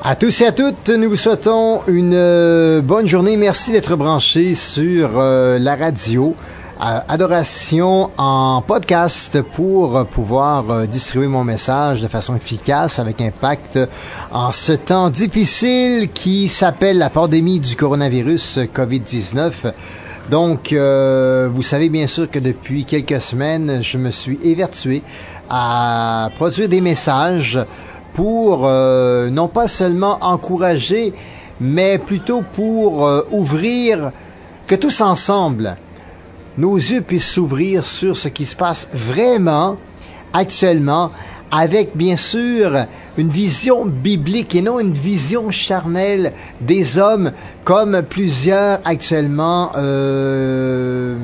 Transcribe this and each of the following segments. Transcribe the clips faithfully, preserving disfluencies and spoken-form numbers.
À tous et à toutes, nous vous souhaitons une euh, bonne journée. Merci d'être branchés sur euh, la radio. Euh, Adoration en podcast pour pouvoir euh, distribuer mon message de façon efficace avec impact en ce temps difficile qui s'appelle la pandémie du coronavirus covid dix-neuf. Donc, euh, vous savez bien sûr que depuis quelques semaines, je me suis évertué à produire des messages pour euh, non pas seulement encourager, mais plutôt pour euh, ouvrir, que tous ensemble, nos yeux puissent s'ouvrir sur ce qui se passe vraiment, actuellement, avec bien sûr une vision biblique et non une vision charnelle des hommes, comme plusieurs actuellement euh,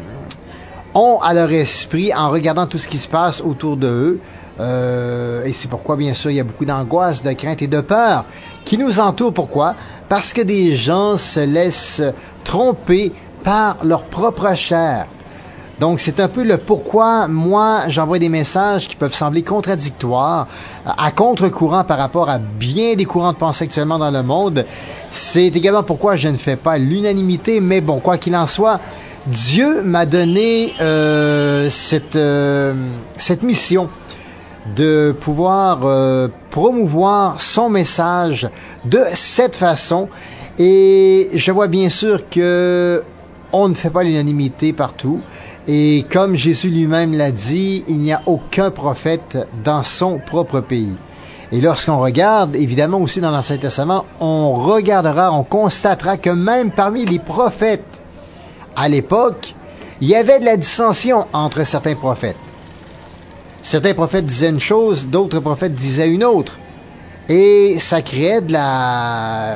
ont à leur esprit en regardant tout ce qui se passe autour d'eux. Euh, et c'est pourquoi, bien sûr, il y a beaucoup d'angoisse, de crainte et de peur qui nous entourent. Pourquoi? Parce que des gens se laissent tromper par leur propre chair. Donc, c'est un peu le pourquoi moi, j'envoie des messages qui peuvent sembler contradictoires, à contre-courant par rapport à bien des courants de pensée actuellement dans le monde. C'est également pourquoi je ne fais pas l'unanimité, mais bon, quoi qu'il en soit, Dieu m'a donné euh, cette, euh, cette mission de pouvoir euh, promouvoir son message de cette façon. Et je vois bien sûr que on ne fait pas l'unanimité partout. Et comme Jésus lui-même l'a dit, il n'y a aucun prophète dans son propre pays. Et lorsqu'on regarde, évidemment aussi dans l'Ancien Testament, on regardera, on constatera que même parmi les prophètes, à l'époque, il y avait de la dissension entre certains prophètes. Certains prophètes disaient une chose, d'autres prophètes disaient une autre. Et ça créait de la...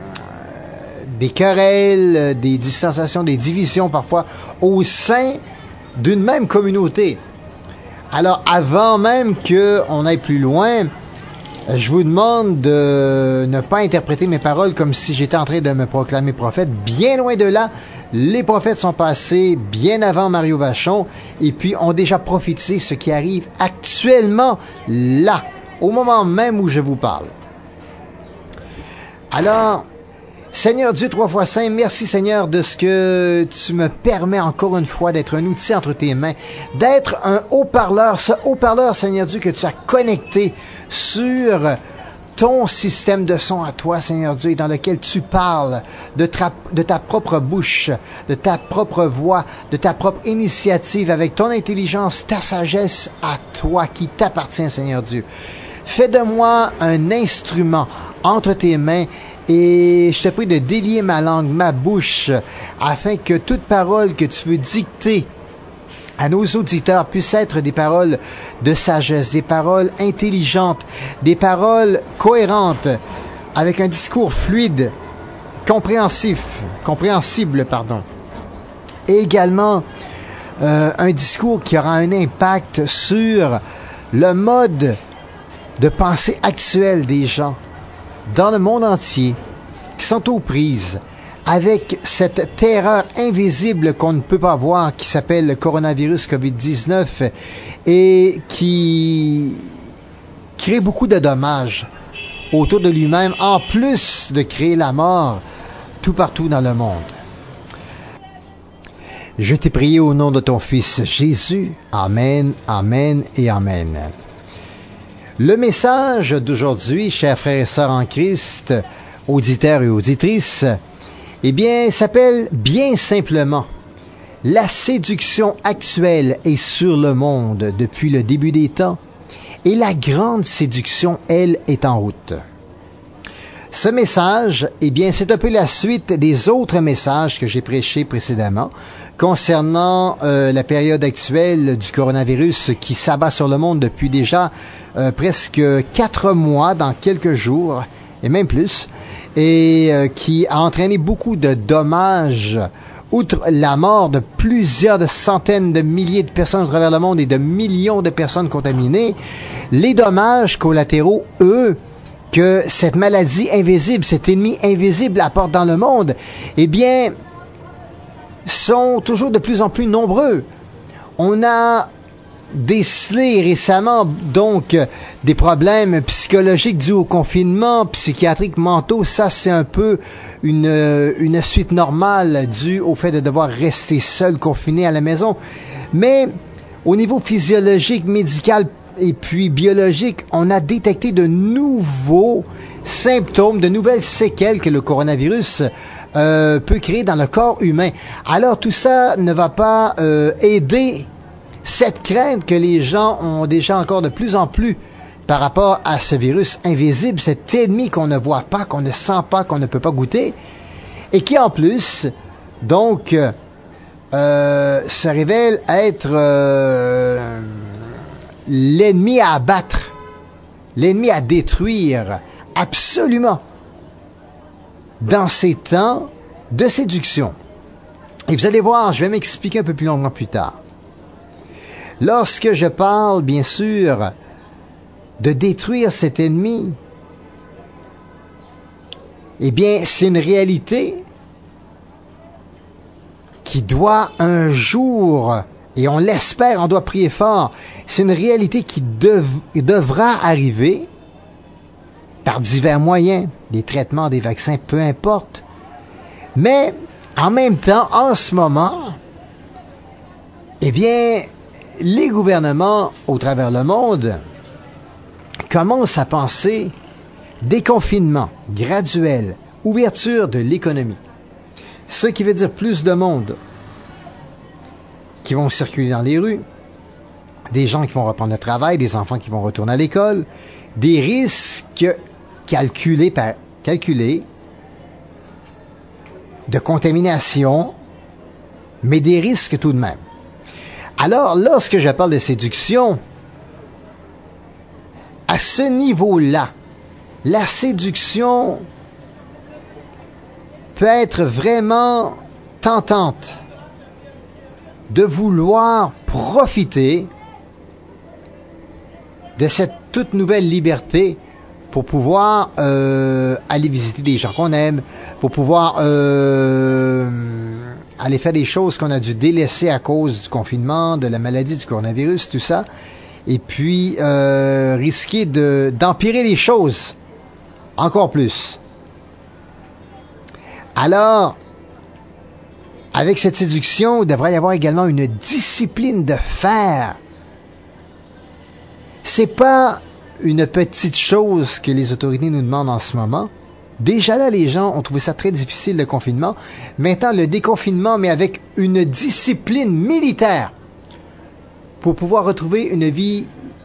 des querelles, des distanciations, des divisions parfois au sein d'une même communauté. Alors, avant même qu'on aille plus loin, je vous demande de ne pas interpréter mes paroles comme si j'étais en train de me proclamer prophète. Bien loin de là, les prophètes sont passés bien avant Mario Vachon et puis ont déjà prophétisé ce qui arrive actuellement là, au moment même où je vous parle. Alors, Seigneur Dieu, trois fois saint, merci Seigneur de ce que tu me permets encore une fois d'être un outil entre tes mains, d'être un haut-parleur, ce haut-parleur Seigneur Dieu que tu as connecté sur ton système de son à toi Seigneur Dieu et dans lequel tu parles de ta, de ta propre bouche, de ta propre voix, de ta propre initiative avec ton intelligence, ta sagesse à toi qui t'appartient Seigneur Dieu. Fais de moi un instrument entre tes mains et je te prie de délier ma langue, ma bouche, afin que toute parole que tu veux dicter à nos auditeurs puissent être des paroles de sagesse, des paroles intelligentes, des paroles cohérentes, avec un discours fluide, compréhensif, compréhensible, pardon. Et également euh, un discours qui aura un impact sur le mode de pensée actuel des gens dans le monde entier qui sont aux prises avec cette terreur invisible qu'on ne peut pas voir qui s'appelle le coronavirus covid dix-neuf et qui crée beaucoup de dommages autour de lui-même en plus de créer la mort tout partout dans le monde. Je t'ai prié au nom de ton Fils Jésus. Amen, amen et amen. Le message d'aujourd'hui, chers frères et sœurs en Christ, auditeurs et auditrices, eh bien, s'appelle bien simplement « La séduction actuelle est sur le monde depuis le début des temps et la grande séduction, elle, est en route. » Ce message, eh bien, c'est un peu la suite des autres messages que j'ai prêchés précédemment concernant euh, la période actuelle du coronavirus qui s'abat sur le monde depuis déjà euh, presque quatre mois dans quelques jours, et même plus, et euh, qui a entraîné beaucoup de dommages, outre la mort de plusieurs de centaines de milliers de personnes à travers le monde et de millions de personnes contaminées. Les dommages collatéraux, eux, que cette maladie invisible, cet ennemi invisible apporte dans le monde, eh bien, sont toujours de plus en plus nombreux. On a décelé récemment donc des problèmes psychologiques dus au confinement, psychiatriques, mentaux. Ça, c'est un peu une, une suite normale due au fait de devoir rester seul, confiné à la maison. Mais au niveau physiologique, médical et puis biologique, on a détecté de nouveaux symptômes, de nouvelles séquelles que le coronavirus euh, peut créer dans le corps humain. Alors tout ça ne va pas euh, aider cette crainte que les gens ont déjà encore de plus en plus par rapport à ce virus invisible, cet ennemi qu'on ne voit pas, qu'on ne sent pas, qu'on ne peut pas goûter, et qui en plus, donc, euh, se révèle être euh, l'ennemi à abattre, l'ennemi à détruire, absolument, dans ces temps de séduction. Et vous allez voir, je vais m'expliquer un peu plus longuement plus tard. Lorsque je parle, bien sûr, de détruire cet ennemi, eh bien, c'est une réalité qui doit un jour, et on l'espère, on doit prier fort, c'est une réalité qui dev, devra arriver par divers moyens, des traitements, des vaccins, peu importe. Mais, en même temps, en ce moment, eh bien, les gouvernements au travers le monde commencent à penser déconfinement graduel, ouverture de l'économie. Ce qui veut dire plus de monde qui vont circuler dans les rues, des gens qui vont reprendre le travail, des enfants qui vont retourner à l'école, des risques calculés par calculés de contamination, mais des risques tout de même. Alors, lorsque je parle de séduction, à ce niveau-là, la séduction peut être vraiment tentante de vouloir profiter de cette toute nouvelle liberté pour pouvoir euh, aller visiter des gens qu'on aime, pour pouvoir euh, aller faire des choses qu'on a dû délaisser à cause du confinement, de la maladie du coronavirus, tout ça, et puis euh, risquer de d'empirer les choses encore plus. Alors, avec cette séduction, il devrait y avoir également une discipline de fer. C'est pas une petite chose que les autorités nous demandent en ce moment. Déjà là, les gens ont trouvé ça très difficile, le confinement. Maintenant, le déconfinement, mais avec une discipline militaire pour pouvoir retrouver une vie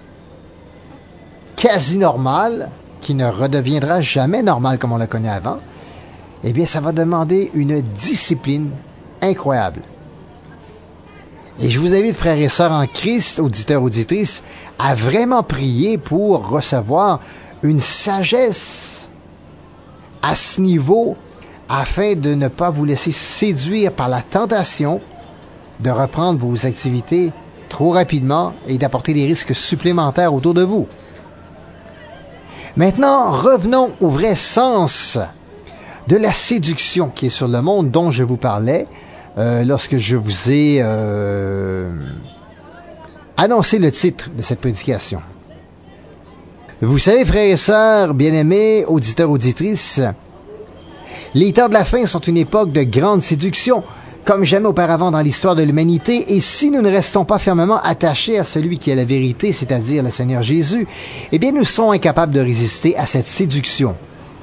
quasi normale, qui ne redeviendra jamais normale comme on la connaît avant, eh bien, ça va demander une discipline incroyable. Et je vous invite, frères et sœurs en Christ, auditeurs, auditrices, à vraiment prier pour recevoir une sagesse à ce niveau afin de ne pas vous laisser séduire par la tentation de reprendre vos activités trop rapidement et d'apporter des risques supplémentaires autour de vous. Maintenant, revenons au vrai sens de la séduction qui est sur le monde dont je vous parlais euh, lorsque je vous ai euh, annoncé le titre de cette prédication. Vous savez, frères et sœurs, bien-aimés, auditeurs, auditrices, les temps de la fin sont une époque de grande séduction, comme jamais auparavant dans l'histoire de l'humanité, et si nous ne restons pas fermement attachés à celui qui est la vérité, c'est-à-dire le Seigneur Jésus, eh bien nous serons incapables de résister à cette séduction.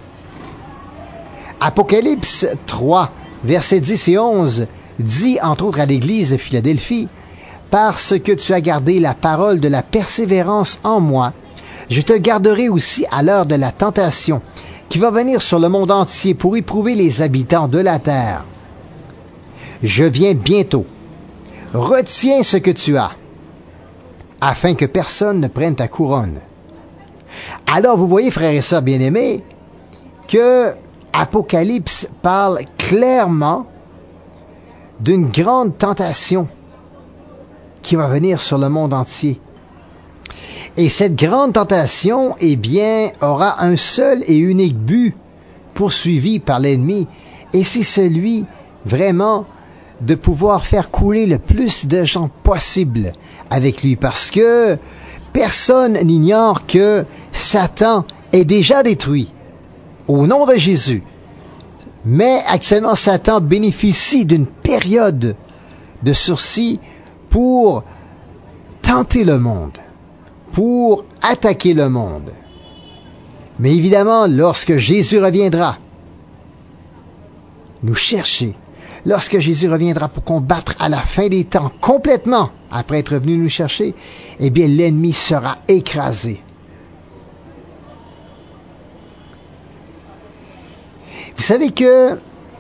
Apocalypse trois, versets dix et onze, dit entre autres à l'église de Philadelphie, « Parce que tu as gardé la parole de la persévérance en moi, je te garderai aussi à l'heure de la tentation, qui va venir sur le monde entier pour éprouver les habitants de la terre. Je viens bientôt. Retiens ce que tu as, afin que personne ne prenne ta couronne. » Alors vous voyez, frères et sœurs bien-aimés, que Apocalypse parle clairement d'une grande tentation qui va venir sur le monde entier. Et cette grande tentation, eh bien, aura un seul et unique but poursuivi par l'ennemi, et c'est celui, vraiment, de pouvoir faire couler le plus de gens possible avec lui, parce que personne n'ignore que Satan est déjà détruit au nom de Jésus. Mais actuellement, Satan bénéficie d'une période de sursis pour tenter le monde, pour attaquer le monde. Mais évidemment, lorsque Jésus reviendra, nous chercher, lorsque Jésus reviendra pour combattre à la fin des temps complètement, après être venu nous chercher, eh bien l'ennemi sera écrasé. Vous savez que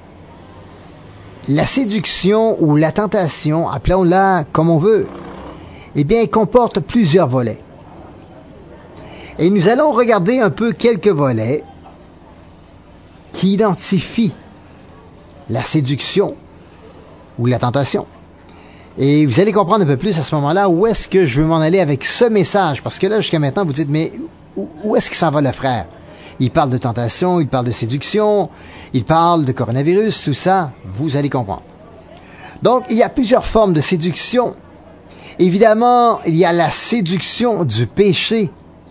la séduction ou la tentation, appelons-la comme on veut, eh bien, elle comporte plusieurs volets. Et nous allons regarder un peu quelques volets qui identifient la séduction ou la tentation. Et vous allez comprendre un peu plus à ce moment-là où est-ce que je veux m'en aller avec ce message. Parce que là, jusqu'à maintenant, vous dites, mais où, où est-ce qu'il s'en va le frère? Il parle de tentation, il parle de séduction, il parle de coronavirus, tout ça, vous allez comprendre. Donc, il y a plusieurs formes de séduction. Évidemment, il y a la séduction du péché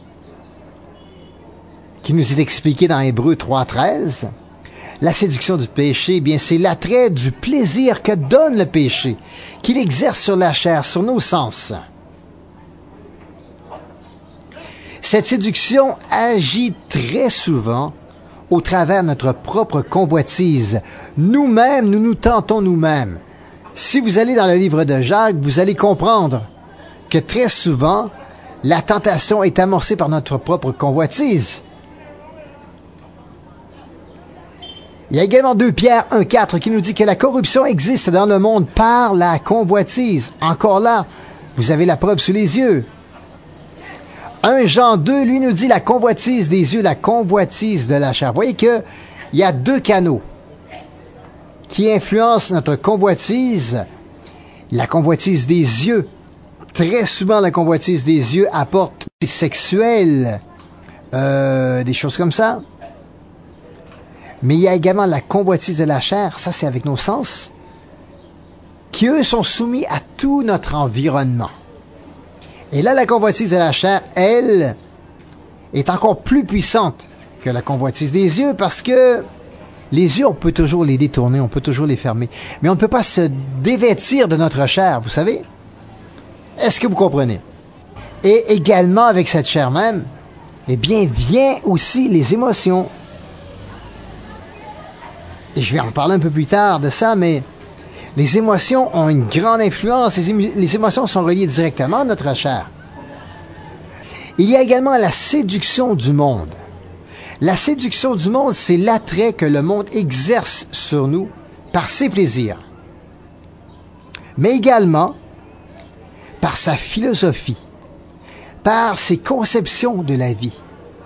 qui nous est expliquée dans Hébreux trois treize. La séduction du péché, eh bien, c'est l'attrait du plaisir que donne le péché, qu'il exerce sur la chair, sur nos sens. Cette séduction agit très souvent au travers de notre propre convoitise. Nous-mêmes, nous nous tentons nous-mêmes. Si vous allez dans le livre de Jacques, vous allez comprendre que très souvent, la tentation est amorcée par notre propre convoitise. Il y a également deux Pierre un quatre qui nous dit que la corruption existe dans le monde par la convoitise. Encore là, vous avez la preuve sous les yeux. un Jean deux, lui, nous dit la convoitise des yeux, la convoitise de la chair. Vous voyez qu'il y a deux canaux qui influencent notre convoitise. La convoitise des yeux. Très souvent, la convoitise des yeux apporte des sexuels, euh, des choses comme ça. Mais il y a également la convoitise de la chair, ça c'est avec nos sens, qui eux sont soumis à tout notre environnement. Et là, la convoitise de la chair, elle, est encore plus puissante que la convoitise des yeux, parce que les yeux, on peut toujours les détourner, on peut toujours les fermer. Mais on ne peut pas se dévêtir de notre chair, vous savez? Est-ce que vous comprenez? Et également, avec cette chair même, eh bien, vient aussi les émotions. Et je vais en parler un peu plus tard de ça, mais les émotions ont une grande influence. Les, émo- les émotions sont reliées directement à notre chair. Il y a également la séduction du monde. La séduction du monde, c'est l'attrait que le monde exerce sur nous par ses plaisirs, mais également par sa philosophie, par ses conceptions de la vie,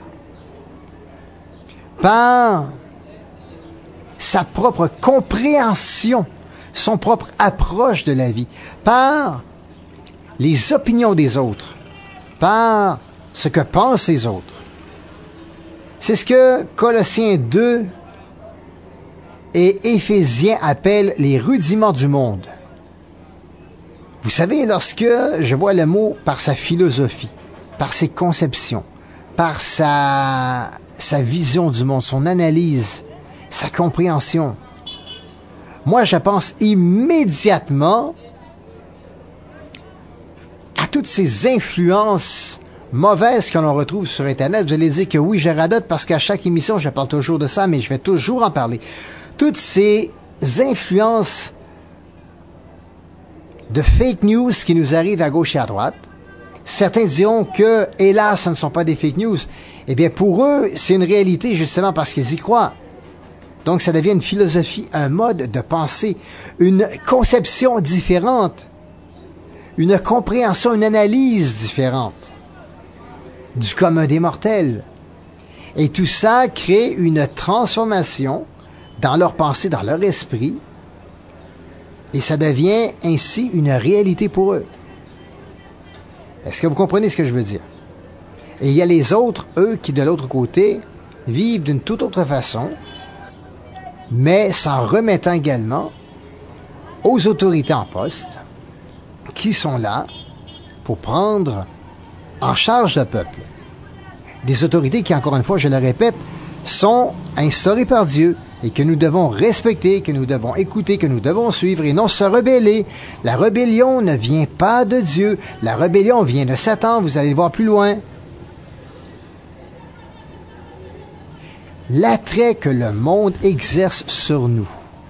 par sa propre compréhension, son propre approche de la vie, par les opinions des autres, par ce que pensent les autres. C'est ce que Colossiens deux et Éphésiens appellent les rudiments du monde. Vous savez, lorsque je vois le mot par sa philosophie, par ses conceptions, par sa, sa vision du monde, son analyse, sa compréhension, moi je pense immédiatement à toutes ces influences mauvaises que l'on retrouve sur Internet. Vous allez dire que oui, je radote parce qu'à chaque émission, je parle toujours de ça, mais je vais toujours en parler. Toutes ces influences de fake news qui nous arrivent à gauche et à droite. Certains diront que, hélas, ce ne sont pas des fake news. Eh bien, pour eux, c'est une réalité justement parce qu'ils y croient. Donc, ça devient une philosophie, un mode de pensée, une conception différente, une compréhension, une analyse différente du commun des mortels. Et tout ça crée une transformation dans leur pensée, dans leur esprit, et ça devient ainsi une réalité pour eux. Est-ce que vous comprenez ce que je veux dire? Et il y a les autres, eux, qui de l'autre côté, vivent d'une toute autre façon, mais s'en remettant également aux autorités en poste qui sont là pour prendre en charge le peuple. Des autorités qui, encore une fois, je le répète, sont instaurées par Dieu et que nous devons respecter, que nous devons écouter, que nous devons suivre et non se rebeller. La rébellion ne vient pas de Dieu. La rébellion vient de Satan. Vous allez le voir plus loin. L'attrait que le monde exerce sur nous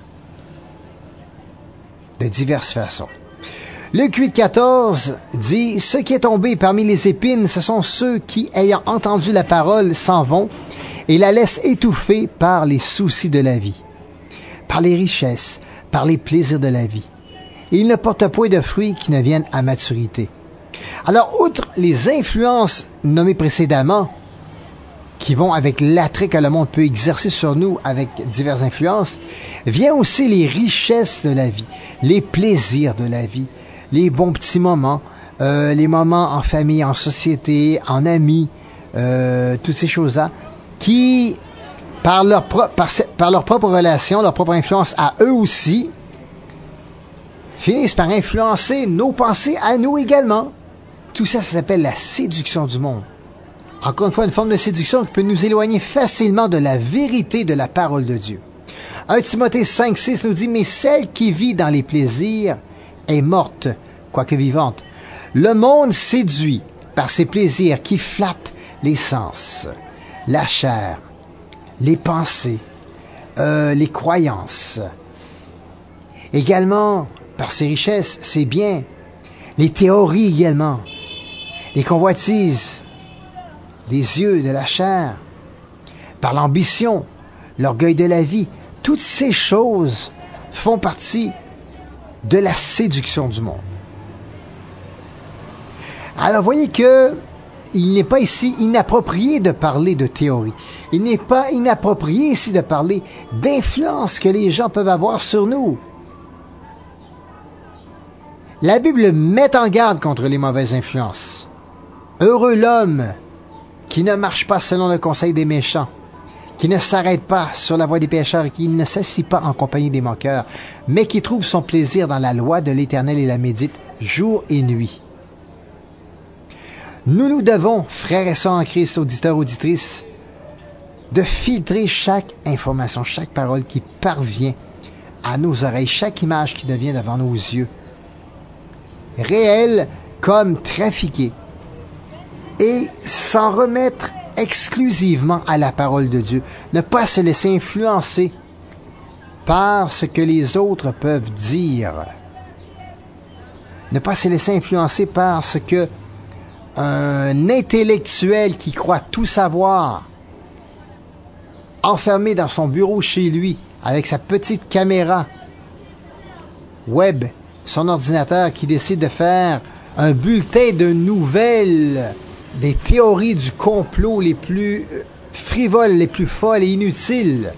de diverses façons. Luc huit, quatorze dit « Ce qui est tombé parmi les épines, ce sont ceux qui, ayant entendu la parole, s'en vont et la laissent étouffer par les soucis de la vie, par les richesses, par les plaisirs de la vie. Et ils ne portent point de fruits qui ne viennent à maturité. » Alors, outre les influences nommées précédemment, qui vont avec l'attrait que le monde peut exercer sur nous avec diverses influences, vient aussi les richesses de la vie, les plaisirs de la vie, les bons petits moments, euh, les moments en famille, en société, en amis, euh, toutes ces choses-là, qui, par leur, pro- par, par leur propre relation, leur propre influence à eux aussi, finissent par influencer nos pensées à nous également. Tout ça, ça s'appelle la séduction du monde. Encore une fois, une forme de séduction qui peut nous éloigner facilement de la vérité de la parole de Dieu. un Timothée cinq, six nous dit « Mais celle qui vit dans les plaisirs est morte, quoique vivante. Le monde séduit par ses plaisirs qui flattent les sens, la chair, les pensées, euh, les croyances. Également, par ses richesses, ses biens, les théories également, les convoitises, des yeux, de la chair, par l'ambition, l'orgueil de la vie. Toutes ces choses font partie de la séduction du monde. Alors, voyez que il n'est pas ici inapproprié de parler de théorie. Il n'est pas inapproprié ici de parler d'influence que les gens peuvent avoir sur nous. La Bible met en garde contre les mauvaises influences. Heureux l'homme qui ne marche pas selon le conseil des méchants, qui ne s'arrête pas sur la voie des pécheurs et qui ne s'assit pas en compagnie des moqueurs, mais qui trouve son plaisir dans la loi de l'Éternel et la médite jour et nuit. Nous nous devons, frères et sœurs en Christ, auditeurs, auditrices, de filtrer chaque information, chaque parole qui parvient à nos oreilles, chaque image qui devient devant nos yeux, réelle comme trafiquée, et s'en remettre exclusivement à la parole de Dieu. Ne pas se laisser influencer par ce que les autres peuvent dire. Ne pas se laisser influencer par ce que un intellectuel qui croit tout savoir, enfermé dans son bureau chez lui, avec sa petite caméra web, son ordinateur, qui décide de faire un bulletin de nouvelles, des théories du complot les plus frivoles, les plus folles et inutiles.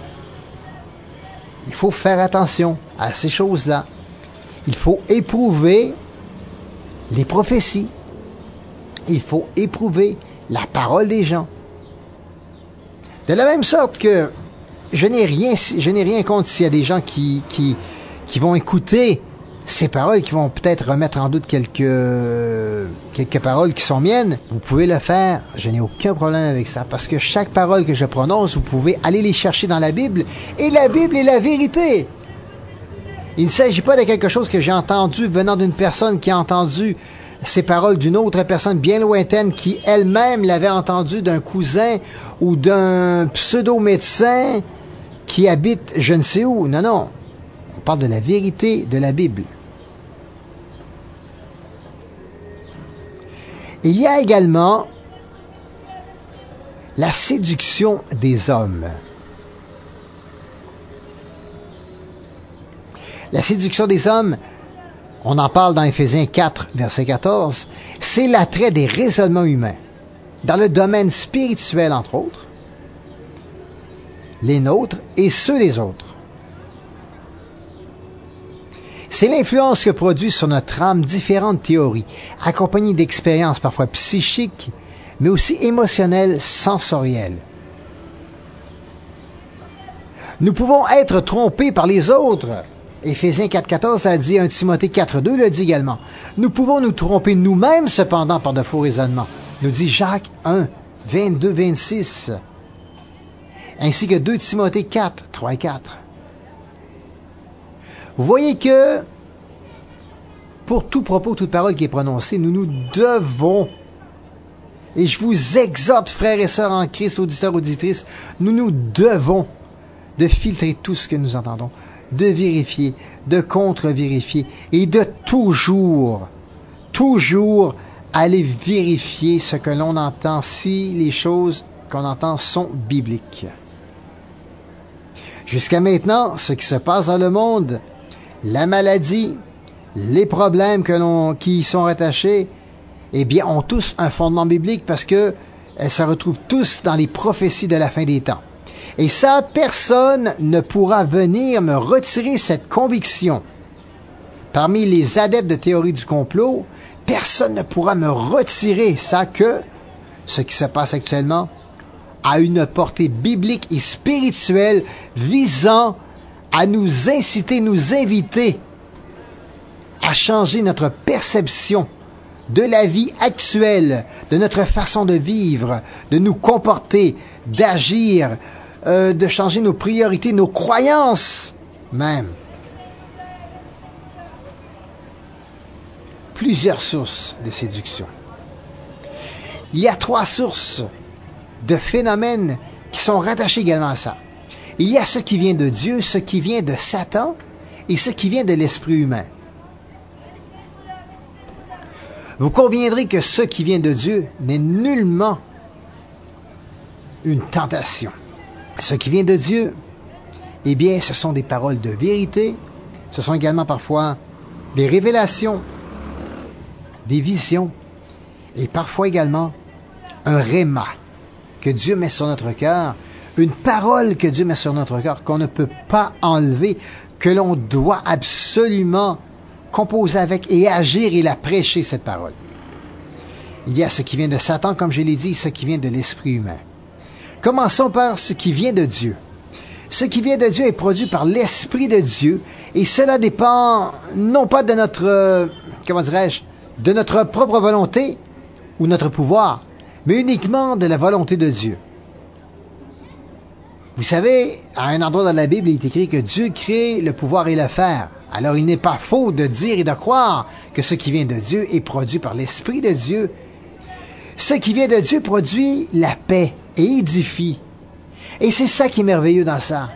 Il faut faire attention à ces choses-là. Il faut éprouver les prophéties. Il faut éprouver la parole des gens. De la même sorte que je n'ai rien, je n'ai rien contre s'il y a des gens qui, qui, qui vont écouter ces paroles, qui vont peut-être remettre en doute quelques, quelques paroles qui sont miennes. Vous pouvez le faire. Je n'ai aucun problème avec ça. Parce que chaque parole que je prononce, vous pouvez aller les chercher dans la Bible. Et la Bible est la vérité. Il ne s'agit pas de quelque chose que j'ai entendu venant d'une personne qui a entendu ces paroles d'une autre personne bien lointaine qui elle-même l'avait entendu d'un cousin ou d'un pseudo-médecin qui habite je ne sais où. Non, non. On parle de la vérité de la Bible. Il y a également la séduction des hommes. La séduction des hommes, on en parle dans Éphésiens quatre, verset quatorze, c'est l'attrait des raisonnements humains, dans le domaine spirituel entre autres, les nôtres et ceux des autres. C'est l'influence que produit sur notre âme différentes théories, accompagnées d'expériences parfois psychiques, mais aussi émotionnelles, sensorielles. Nous pouvons être trompés par les autres Éphésiens quatre quatorze, ça dit, un Timothée quatre deux le dit également. Nous pouvons nous tromper nous-mêmes, cependant, par de faux raisonnements, nous dit Jacques un, vingt-deux, vingt-six, ainsi que deux Timothée quatre, trois et quatre. Vous voyez que, pour tout propos, toute parole qui est prononcée, nous nous devons, et je vous exhorte, frères et sœurs en Christ, auditeurs, auditrices, nous nous devons de filtrer tout ce que nous entendons, de vérifier, de contre-vérifier, et de toujours, toujours aller vérifier ce que l'on entend, si les choses qu'on entend sont bibliques. Jusqu'à maintenant, ce qui se passe dans le monde, la maladie, les problèmes que l'on, qui y sont rattachés, eh bien, ont tous un fondement biblique parce que elles se retrouvent tous dans les prophéties de la fin des temps. Et ça, personne ne pourra venir me retirer cette conviction. Parmi les adeptes de théorie du complot, personne ne pourra me retirer ça que ce qui se passe actuellement a une portée biblique et spirituelle visant à nous inciter, nous inviter à changer notre perception de la vie actuelle, de notre façon de vivre, de nous comporter, d'agir, euh, de changer nos priorités, nos croyances même. Plusieurs sources de séduction. Il y a trois sources de phénomènes qui sont rattachés également à ça. Il y a ce qui vient de Dieu, ce qui vient de Satan et ce qui vient de l'esprit humain. Vous conviendrez que ce qui vient de Dieu n'est nullement une tentation. Ce qui vient de Dieu, eh bien, ce sont des paroles de vérité, ce sont également parfois des révélations, des visions, et parfois également un réma que Dieu met sur notre cœur, une parole que Dieu met sur notre cœur, qu'on ne peut pas enlever, que l'on doit absolument composer avec et agir et la prêcher, cette parole. Il y a ce qui vient de Satan, comme je l'ai dit, et ce qui vient de l'esprit humain. Commençons par ce qui vient de Dieu. Ce qui vient de Dieu est produit par l'Esprit de Dieu, et cela dépend non pas de notre, euh, comment dirais-je, de notre propre volonté ou notre pouvoir, mais uniquement de la volonté de Dieu. Vous savez, à un endroit dans la Bible, il est écrit que Dieu crée le pouvoir et le faire. Alors, il n'est pas faux de dire et de croire que ce qui vient de Dieu est produit par l'Esprit de Dieu. Ce qui vient de Dieu produit la paix et édifie. Et c'est ça qui est merveilleux dans ça.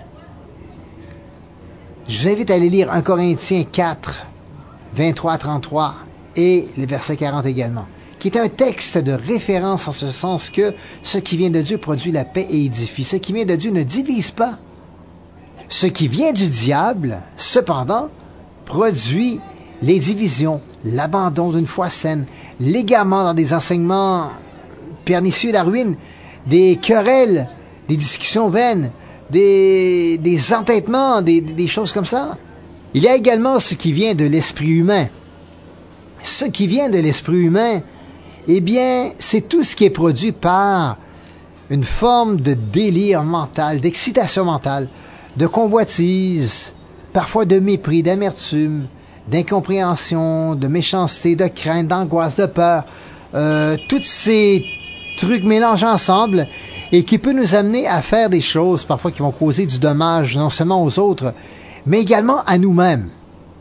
Je vous invite à aller lire un Corinthiens quatre, vingt-trois à trente-trois et le verset quarante également, qui est un texte de référence en ce sens que ce qui vient de Dieu produit la paix et édifie. Ce qui vient de Dieu ne divise pas. Ce qui vient du diable, cependant, produit les divisions, l'abandon d'une foi saine, l'égarement dans des enseignements pernicieux, la ruine, des querelles, des discussions vaines, des, des entêtements, des, des choses comme ça. Il y a également ce qui vient de l'esprit humain. Ce qui vient de l'esprit humain, eh bien, c'est tout ce qui est produit par une forme de délire mental, d'excitation mentale, de convoitise, parfois de mépris, d'amertume, d'incompréhension, de méchanceté, de crainte, d'angoisse, de peur. Euh, tous ces trucs mélangés ensemble et qui peut nous amener à faire des choses parfois qui vont causer du dommage non seulement aux autres, mais également à nous-mêmes.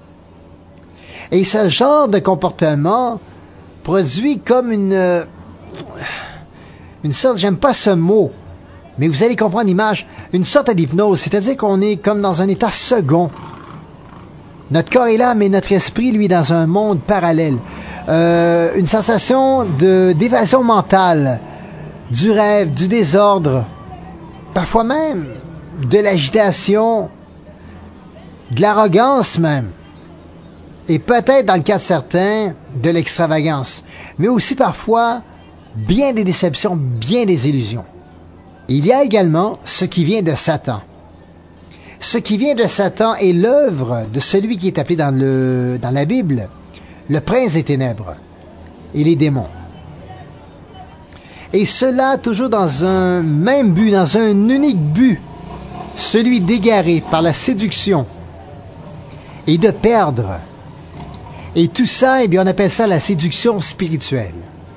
Et ce genre de comportement produit comme une une sorte, j'aime pas ce mot, mais vous allez comprendre l'image, une sorte d'hypnose, c'est-à-dire qu'on est comme dans un état second. Notre corps est là, mais notre esprit, lui, dans un monde parallèle. Euh, une sensation de d'évasion mentale, du rêve, du désordre, parfois même de l'agitation, de l'arrogance même, et peut-être, dans le cas de certains, de l'extravagance, mais aussi parfois bien des déceptions, bien des illusions. Il y a également ce qui vient de Satan. Ce qui vient de Satan est l'œuvre de celui qui est appelé dans, le, dans la Bible le prince des ténèbres et les démons. Et cela toujours dans un même but, dans un unique but, celui d'égarer par la séduction et de perdre. Et tout ça, eh bien, on appelle ça la séduction spirituelle.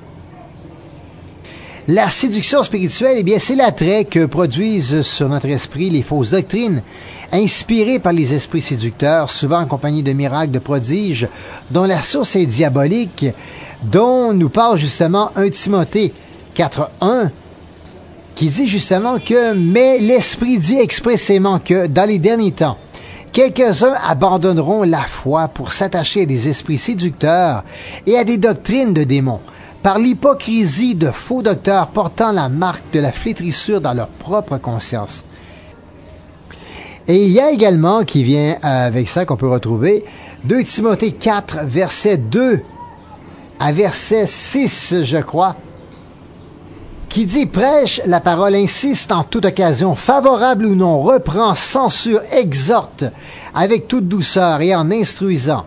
La séduction spirituelle, eh bien, c'est l'attrait que produisent sur notre esprit les fausses doctrines, inspirées par les esprits séducteurs, souvent accompagnés de miracles, de prodiges, dont la source est diabolique, dont nous parle justement un Timothée quatre un, qui dit justement que « Mais l'Esprit dit expressément que, dans les derniers temps, quelques-uns abandonneront la foi pour s'attacher à des esprits séducteurs et à des doctrines de démons, par l'hypocrisie de faux docteurs portant la marque de la flétrissure dans leur propre conscience. » Et il y a également, qui vient avec ça, qu'on peut retrouver, deux Timothée quatre, verset deux à verset six, je crois, qui dit « Prêche la parole, insiste en toute occasion, favorable ou non, reprend, censure, exhorte, avec toute douceur et en instruisant.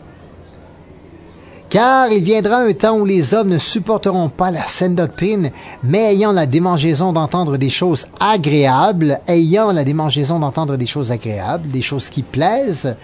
Car il viendra un temps où les hommes ne supporteront pas la saine doctrine, mais ayant la démangeaison d'entendre des choses agréables, ayant la démangeaison d'entendre des choses agréables, des choses qui plaisent,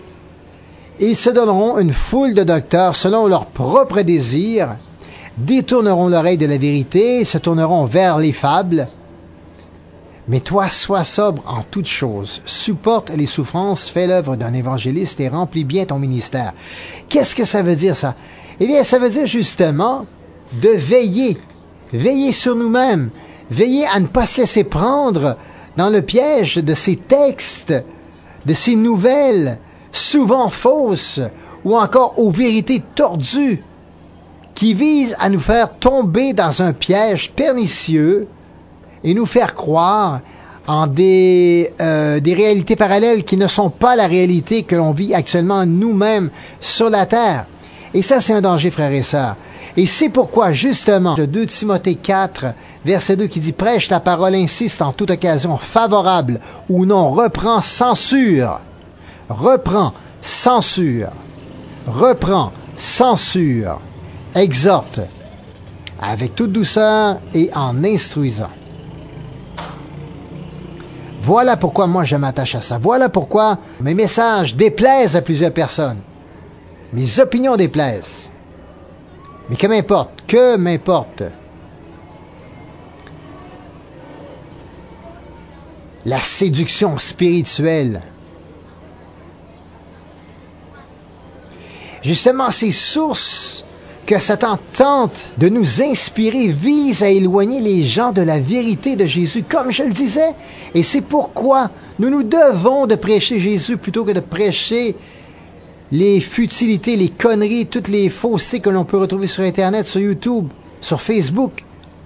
ils se donneront une foule de docteurs selon leurs propres désirs, détourneront l'oreille de la vérité, se tourneront vers les fables. Mais toi, sois sobre en toutes choses, supporte les souffrances, fais l'œuvre d'un évangéliste et remplis bien ton ministère. » Qu'est-ce que ça veut dire, ça? Eh bien, ça veut dire justement de veiller, veiller sur nous-mêmes, veiller à ne pas se laisser prendre dans le piège de ces textes, de ces nouvelles, souvent fausses, ou encore aux vérités tordues, qui visent à nous faire tomber dans un piège pernicieux et nous faire croire en des, euh, des réalités parallèles qui ne sont pas la réalité que l'on vit actuellement nous-mêmes sur la terre. Et ça, c'est un danger, frères et sœurs. Et c'est pourquoi, justement, deux Timothée quatre, verset deux, qui dit « Prêche la parole, insiste en toute occasion, favorable ou non, reprend, censure. » Reprend, censure. Reprend, censure. Exhorte, avec toute douceur et en instruisant. Voilà pourquoi moi je m'attache à ça. Voilà pourquoi mes messages déplaisent à plusieurs personnes. Mes opinions déplaisent. Mais que m'importe, que m'importe. La séduction spirituelle. Justement, ces sources que Satan tente de nous inspirer visent à éloigner les gens de la vérité de Jésus, comme je le disais. Et c'est pourquoi nous nous devons de prêcher Jésus plutôt que de prêcher les futilités, les conneries, toutes les faussetés que l'on peut retrouver sur Internet, sur YouTube, sur Facebook.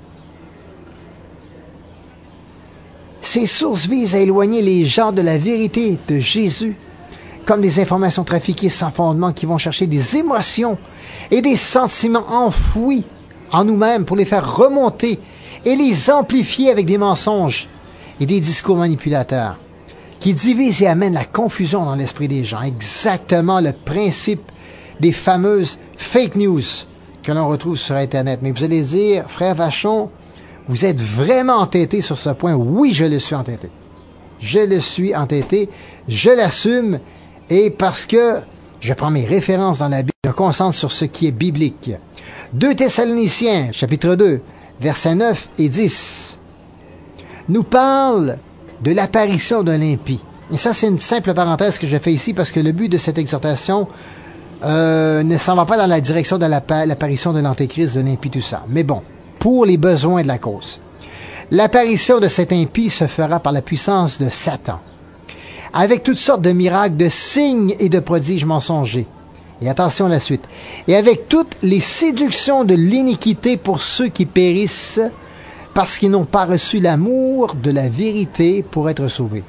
Ces sources visent à éloigner les gens de la vérité de Jésus, comme des informations trafiquées sans fondement qui vont chercher des émotions et des sentiments enfouis en nous-mêmes pour les faire remonter et les amplifier avec des mensonges et des discours manipulateurs qui divisent et amènent la confusion dans l'esprit des gens. Exactement le principe des fameuses fake news que l'on retrouve sur Internet. Mais vous allez dire, frère Vachon, vous êtes vraiment entêté sur ce point. Oui, je le suis entêté. Je le suis entêté. Je l'assume. Et parce que je prends mes références dans la Bible, je me concentre sur ce qui est biblique. deux Thessaloniciens, chapitre deux, versets neuf et dix, nous parle de l'apparition de l'impie. Et ça, c'est une simple parenthèse que je fais ici parce que le but de cette exhortation euh, ne s'en va pas dans la direction de l'apparition de l'Antéchrist, de l'impie, tout ça. Mais bon, pour les besoins de la cause. L'apparition de cet impie se fera par la puissance de Satan, avec toutes sortes de miracles, de signes et de prodiges mensongers. Et attention à la suite. Et avec toutes les séductions de l'iniquité pour ceux qui périssent, parce qu'ils n'ont pas reçu l'amour de la vérité pour être sauvés.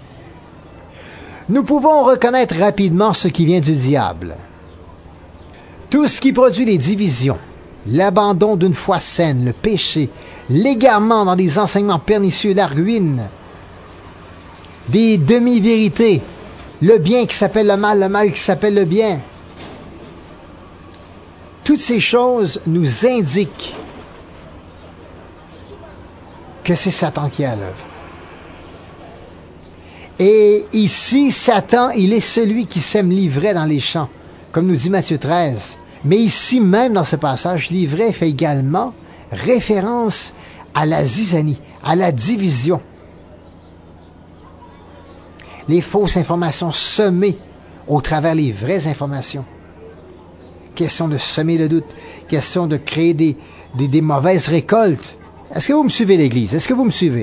Nous pouvons reconnaître rapidement ce qui vient du diable. Tout ce qui produit les divisions, l'abandon d'une foi saine, le péché, l'égarement dans des enseignements pernicieux, la ruine, des demi-vérités, le bien qui s'appelle le mal, le mal qui s'appelle le bien. Toutes ces choses nous indiquent que c'est Satan qui est à l'œuvre. Et ici, Satan, il est celui qui sème l'ivraie dans les champs, comme nous dit Matthieu treize. Mais ici même, dans ce passage, l'ivraie fait également référence à la zizanie, à la division. Les fausses informations semées au travers les vraies informations. Question de semer le doute, question de créer des, des, des mauvaises récoltes. Est-ce que vous me suivez, l'Église? Est-ce que vous me suivez?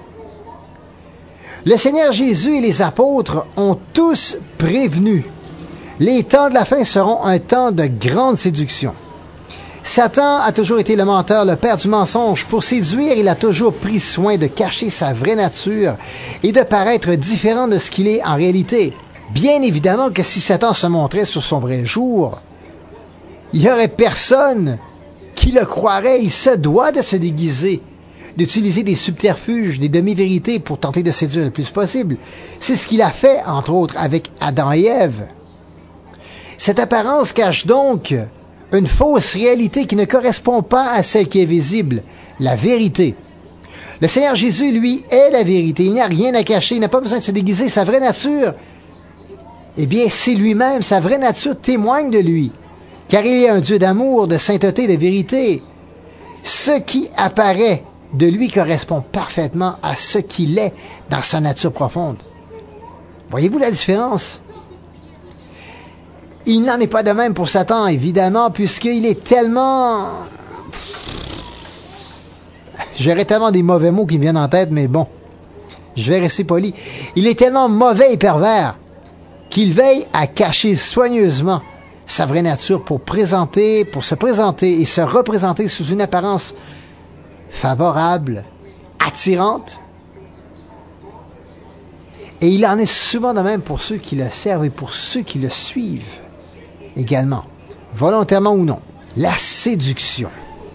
Le Seigneur Jésus et les apôtres ont tous prévenu. Les temps de la fin seront un temps de grande séduction. Satan a toujours été le menteur, le père du mensonge. Pour séduire, il a toujours pris soin de cacher sa vraie nature et de paraître différent de ce qu'il est en réalité. Bien évidemment que si Satan se montrait sur son vrai jour, il n'y aurait personne qui le croirait. Il se doit de se déguiser, d'utiliser des subterfuges, des demi-vérités pour tenter de séduire le plus possible. C'est ce qu'il a fait, entre autres, avec Adam et Ève. Cette apparence cache donc une fausse réalité qui ne correspond pas à celle qui est visible, la vérité. Le Seigneur Jésus, lui, est la vérité. Il n'y a rien à cacher, il n'a pas besoin de se déguiser. Sa vraie nature, eh bien, c'est lui-même. Sa vraie nature témoigne de lui. Car il est un Dieu d'amour, de sainteté, de vérité. Ce qui apparaît de lui correspond parfaitement à ce qu'il est dans sa nature profonde. Voyez-vous la différence? Il n'en est pas de même pour Satan, évidemment, puisqu'il est tellement... J'aurais tellement des mauvais mots qui me viennent en tête, mais bon, je vais rester poli. Il est tellement mauvais et pervers qu'il veille à cacher soigneusement sa vraie nature pour présenter, pour se présenter et se représenter sous une apparence favorable, attirante. Et il en est souvent de même pour ceux qui le servent et pour ceux qui le suivent également, volontairement ou non. La séduction.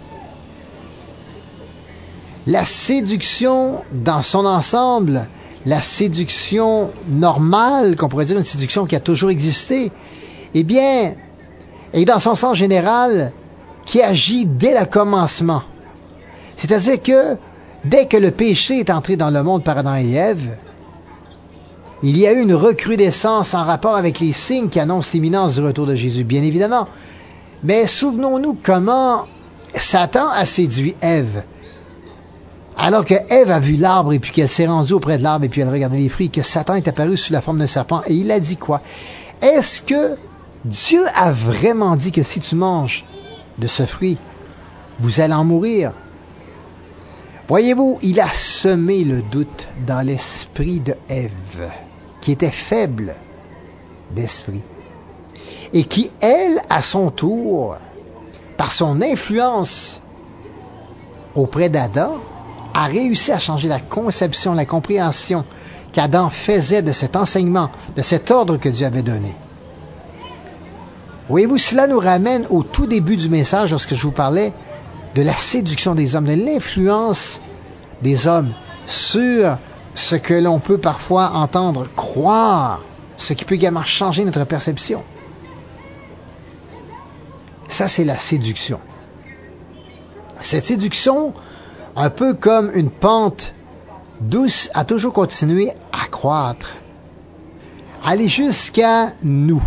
La séduction dans son ensemble, la séduction normale, qu'on pourrait dire une séduction qui a toujours existé, eh bien, et dans son sens général, qui agit dès le commencement. C'est-à-dire que dès que le péché est entré dans le monde par Adam et Ève, il y a eu une recrudescence en rapport avec les signes qui annoncent l'imminence du retour de Jésus, bien évidemment. Mais souvenons-nous comment Satan a séduit Ève. Alors que Ève a vu l'arbre et puis qu'elle s'est rendue auprès de l'arbre et puis elle regardait les fruits, que Satan est apparu sous la forme d'un serpent et il a dit quoi? Est-ce que Dieu a vraiment dit que si tu manges de ce fruit, vous allez en mourir? Voyez-vous, il a semé le doute dans l'esprit de Ève, qui était faible d'esprit, et qui, elle, à son tour, par son influence auprès d'Adam, a réussi à changer la conception, la compréhension qu'Adam faisait de cet enseignement, de cet ordre que Dieu avait donné. Voyez-vous, cela nous ramène au tout début du message lorsque je vous parlais de la séduction des hommes, de l'influence des hommes sur ce que l'on peut parfois entendre croire, ce qui peut également changer notre perception. Ça, c'est la séduction. Cette séduction, un peu comme une pente douce, a toujours continué à croître, aller jusqu'à nous.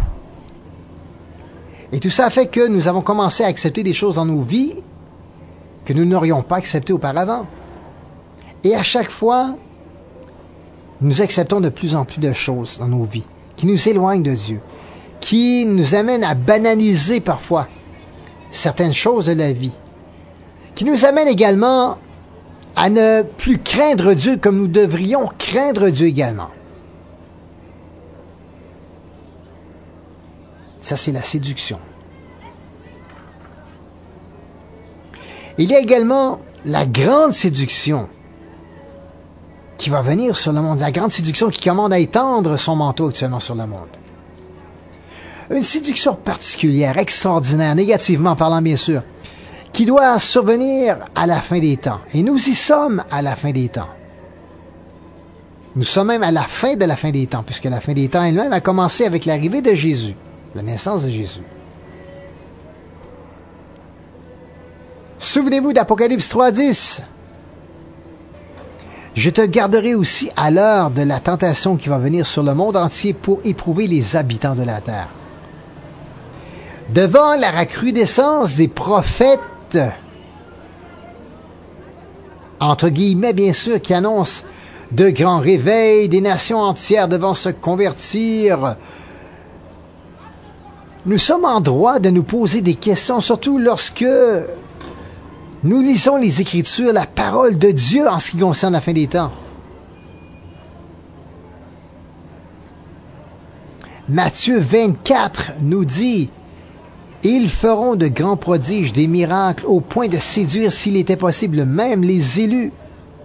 Et tout ça fait que nous avons commencé à accepter des choses dans nos vies que nous n'aurions pas acceptées auparavant. Et à chaque fois, nous acceptons de plus en plus de choses dans nos vies qui nous éloignent de Dieu, qui nous amènent à banaliser parfois certaines choses de la vie, qui nous amènent également à ne plus craindre Dieu comme nous devrions craindre Dieu également. Ça, c'est la séduction. Il y a également la grande séduction qui va venir sur le monde. La grande séduction qui commande à étendre son manteau actuellement sur le monde. Une séduction particulière, extraordinaire, négativement parlant bien sûr, qui doit survenir à la fin des temps. Et nous y sommes à la fin des temps. Nous sommes même à la fin de la fin des temps, puisque la fin des temps elle-même a commencé avec l'arrivée de Jésus, la naissance de Jésus. Souvenez-vous d'Apocalypse trois dix. Je te garderai aussi à l'heure de la tentation qui va venir sur le monde entier pour éprouver les habitants de la terre. Devant la recrudescence des prophètes, entre guillemets bien sûr, qui annoncent de grands réveils, des nations entières devant se convertir, nous sommes en droit de nous poser des questions, surtout lorsque nous lisons les Écritures, la parole de Dieu en ce qui concerne la fin des temps. Matthieu vingt-quatre nous dit « Ils feront de grands prodiges, des miracles, au point de séduire, s'il était possible, même les élus. »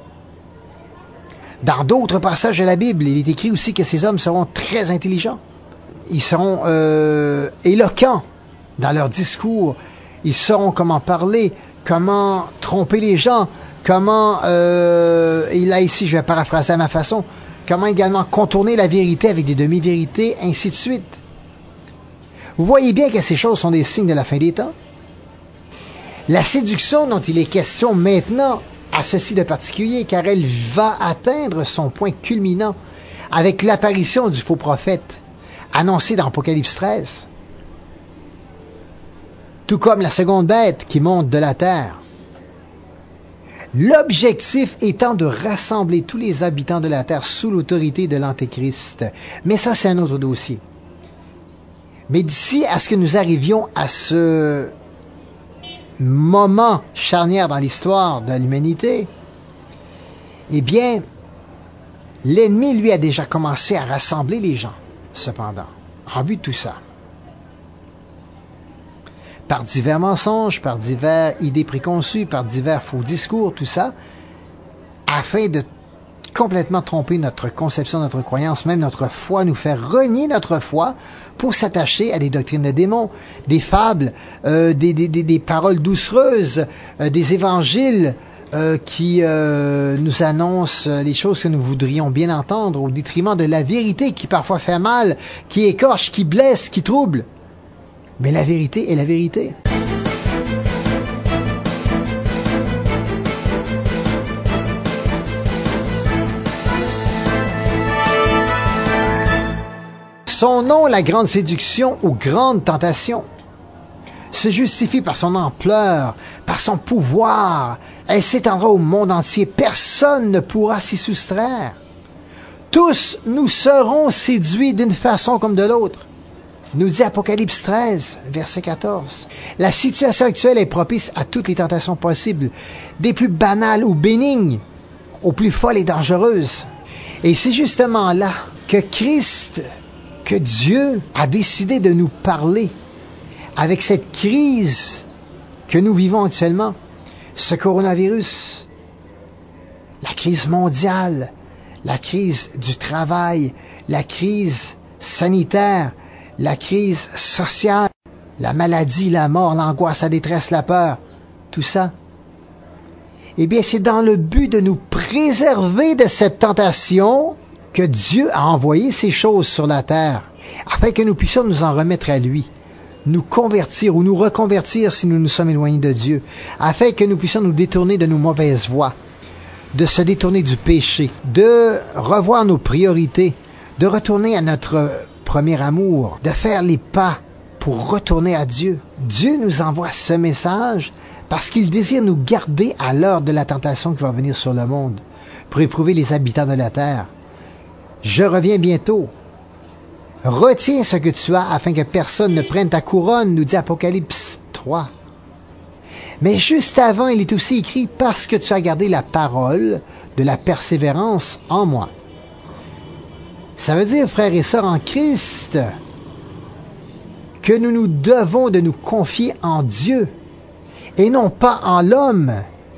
Dans d'autres passages de la Bible, il est écrit aussi que ces hommes seront très intelligents. Ils seront euh, éloquents dans leur discours. Ils sauront comment parler, comment tromper les gens, comment, euh, et là ici je vais paraphraser à ma façon, comment également contourner la vérité avec des demi-vérités, ainsi de suite. Vous voyez bien que ces choses sont des signes de la fin des temps. La séduction dont il est question maintenant a ceci de particulier, car elle va atteindre son point culminant avec l'apparition du faux prophète, annoncé dans Apocalypse treize. Tout comme la seconde bête qui monte de la terre. L'objectif étant de rassembler tous les habitants de la terre sous l'autorité de l'Antéchrist. Mais ça, c'est un autre dossier. Mais d'ici à ce que nous arrivions à ce moment charnière dans l'histoire de l'humanité, eh bien, l'ennemi, lui, a déjà commencé à rassembler les gens, cependant, en vue de tout ça. Par divers mensonges, par divers idées préconçues, par divers faux discours, tout ça, afin de complètement tromper notre conception, notre croyance, même notre foi, nous faire renier notre foi pour s'attacher à des doctrines de démons, des fables, euh, des, des, des, des paroles doucereuses, euh, des évangiles euh, qui euh, nous annoncent les choses que nous voudrions bien entendre au détriment de la vérité qui parfois fait mal, qui écorche, qui blesse, qui trouble. Mais la vérité est la vérité. Son nom, la grande séduction ou grande tentation, se justifie par son ampleur, par son pouvoir. Elle s'étendra au monde entier. Personne ne pourra s'y soustraire. Tous nous serons séduits d'une façon comme de l'autre. Nous dit Apocalypse treize, verset quatorze. La situation actuelle est propice à toutes les tentations possibles, des plus banales ou bénignes, aux plus folles et dangereuses. Et c'est justement là que Christ, que Dieu a décidé de nous parler avec cette crise que nous vivons actuellement, ce coronavirus, la crise mondiale, la crise du travail, la crise sanitaire, la crise sociale, la maladie, la mort, l'angoisse, la détresse, la peur, tout ça. Eh bien, c'est dans le but de nous préserver de cette tentation que Dieu a envoyé ces choses sur la terre, afin que nous puissions nous en remettre à lui, nous convertir ou nous reconvertir si nous nous sommes éloignés de Dieu, afin que nous puissions nous détourner de nos mauvaises voies, de se détourner du péché, de revoir nos priorités, de retourner à notre premier amour, de faire les pas pour retourner à Dieu. Dieu nous envoie ce message parce qu'il désire nous garder à l'heure de la tentation qui va venir sur le monde, pour éprouver les habitants de la terre. Je reviens bientôt. Retiens ce que tu as afin que personne ne prenne ta couronne, nous dit Apocalypse trois. Mais juste avant, il est aussi écrit « Parce que tu as gardé la parole de la persévérance en moi ». Ça veut dire, frères et sœurs en Christ, que nous nous devons de nous confier en Dieu et non pas en l'homme,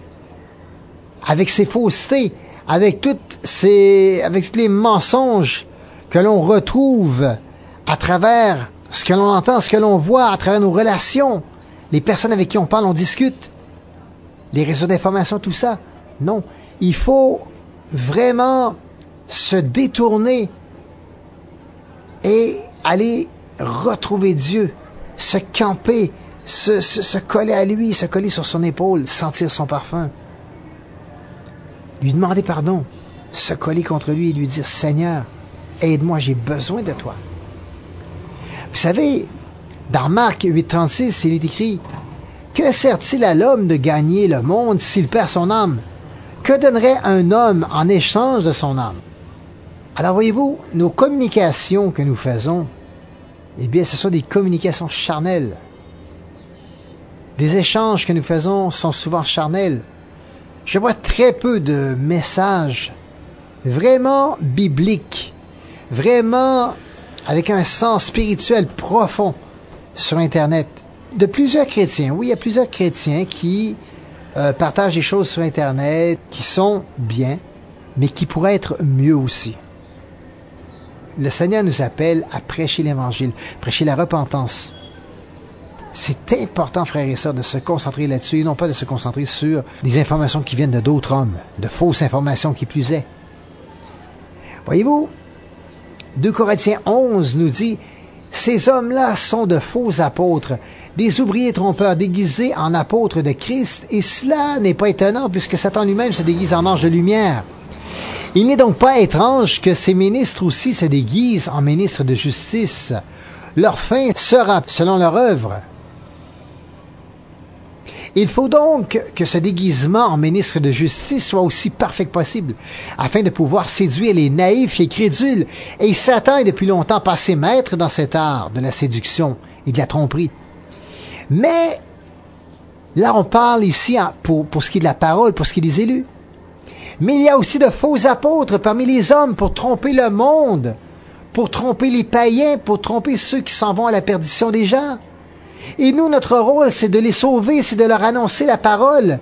avec ses faussetés, avec toutes ces, avec tous les mensonges que l'on retrouve à travers ce que l'on entend, ce que l'on voit, à travers nos relations, les personnes avec qui on parle, on discute, les réseaux d'information, tout ça. Non, il faut vraiment se détourner et aller retrouver Dieu, se camper, se, se, se coller à lui, se coller sur son épaule, sentir son parfum, lui demander pardon, se coller contre lui et lui dire « Seigneur, aide-moi, j'ai besoin de toi. » Vous savez, dans Marc huit trente-six, il est écrit « Que sert-il à l'homme de gagner le monde s'il perd son âme? Que donnerait un homme en échange de son âme? » Alors voyez-vous, nos communications que nous faisons, eh bien, ce sont des communications charnelles. Des échanges que nous faisons sont souvent charnels. Je vois très peu de messages vraiment bibliques, vraiment avec un sens spirituel profond sur Internet. De plusieurs chrétiens, oui, il y a plusieurs chrétiens qui euh, partagent des choses sur Internet qui sont bien, mais qui pourraient être mieux aussi. Le Seigneur nous appelle à prêcher l'Évangile, prêcher la repentance. C'est important, frères et sœurs, de se concentrer là-dessus et non pas de se concentrer sur des informations qui viennent de d'autres hommes, de fausses informations qui plus est. Voyez-vous, deux Corinthiens onze nous dit « Ces hommes-là sont de faux apôtres, des ouvriers trompeurs déguisés en apôtres de Christ, et cela n'est pas étonnant puisque Satan lui-même se déguise en ange de lumière. Il n'est donc pas étrange que ces ministres aussi se déguisent en ministres de justice. Leur fin sera selon leur œuvre. » Il faut donc que ce déguisement en ministre de justice soit aussi parfait que possible, afin de pouvoir séduire les naïfs, les crédules, et Satan est depuis longtemps passé maître dans cet art de la séduction et de la tromperie. Mais là, on parle ici pour, pour ce qui est de la parole, pour ce qui est des élus. Mais il y a aussi de faux apôtres parmi les hommes pour tromper le monde, pour tromper les païens, pour tromper ceux qui s'en vont à la perdition des gens. Et nous, notre rôle, c'est de les sauver, c'est de leur annoncer la parole.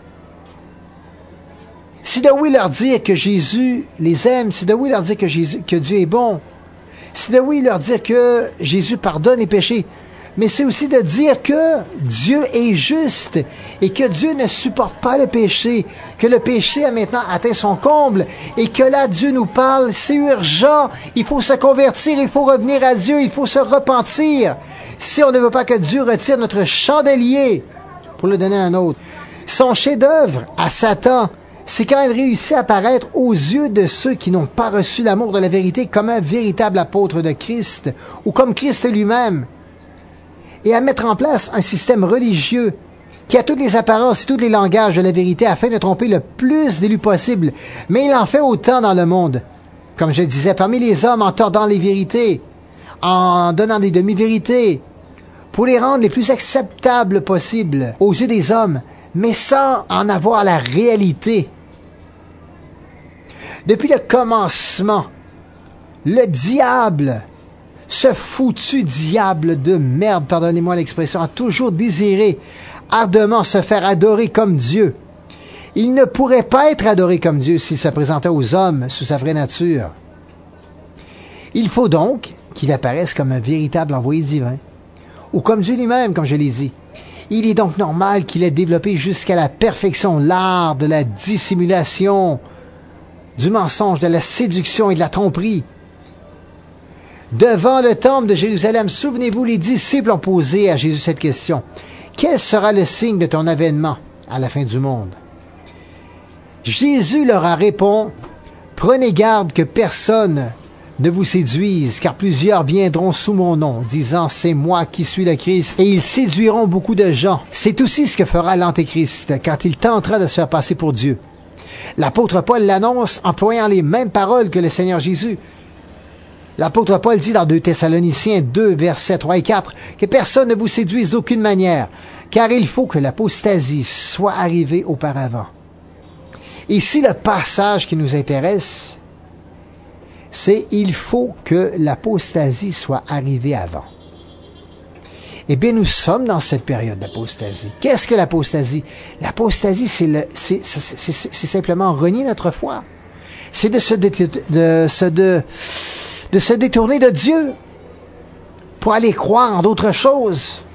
C'est de oui leur dire que Jésus les aime, c'est de oui leur dire que, Jésus, que Dieu est bon. C'est de oui leur dire que Jésus pardonne les péchés. Mais c'est aussi de dire que Dieu est juste et que Dieu ne supporte pas le péché, que le péché a maintenant atteint son comble et que là, Dieu nous parle, c'est urgent, il faut se convertir, il faut revenir à Dieu, il faut se repentir. Si on ne veut pas que Dieu retire notre chandelier pour le donner à un autre. Son chef-d'œuvre à Satan, c'est quand il réussit à paraître aux yeux de ceux qui n'ont pas reçu l'amour de la vérité comme un véritable apôtre de Christ ou comme Christ lui-même. Et à mettre en place un système religieux qui a toutes les apparences et tous les langages de la vérité afin de tromper le plus d'élus possible. Mais il en fait autant dans le monde. Comme je disais, parmi les hommes, en tordant les vérités, en donnant des demi-vérités, pour les rendre les plus acceptables possibles aux yeux des hommes, mais sans en avoir la réalité. Depuis le commencement, le diable, ce foutu diable de merde, pardonnez-moi l'expression, a toujours désiré ardemment se faire adorer comme Dieu. Il ne pourrait pas être adoré comme Dieu s'il se présentait aux hommes sous sa vraie nature. Il faut donc qu'il apparaisse comme un véritable envoyé divin, ou comme Dieu lui-même, comme je l'ai dit. Il est donc normal qu'il ait développé jusqu'à la perfection l'art de la dissimulation, du mensonge, de la séduction et de la tromperie. Devant le temple de Jérusalem, souvenez-vous, les disciples ont posé à Jésus cette question. Quel sera le signe de ton avènement à la fin du monde? Jésus leur a répondu, prenez garde que personne ne vous séduise, car plusieurs viendront sous mon nom, disant, c'est moi qui suis le Christ, et ils séduiront beaucoup de gens. C'est aussi ce que fera l'Antéchrist, quand il tentera de se faire passer pour Dieu. L'apôtre Paul l'annonce, employant les mêmes paroles que le Seigneur Jésus. L'apôtre Paul dit dans deux Thessaloniciens deux, versets trois et quatre, que personne ne vous séduise d'aucune manière, car il faut que l'apostasie soit arrivée auparavant. Ici, le passage qui nous intéresse, c'est « il faut que l'apostasie soit arrivée avant ». Eh bien, nous sommes dans cette période d'apostasie. Qu'est-ce que l'apostasie? L'apostasie, c'est, le, c'est, c'est, c'est, c'est simplement renier notre foi. C'est de se, de, de, de, de, de se détourner de Dieu pour aller croire en d'autres choses.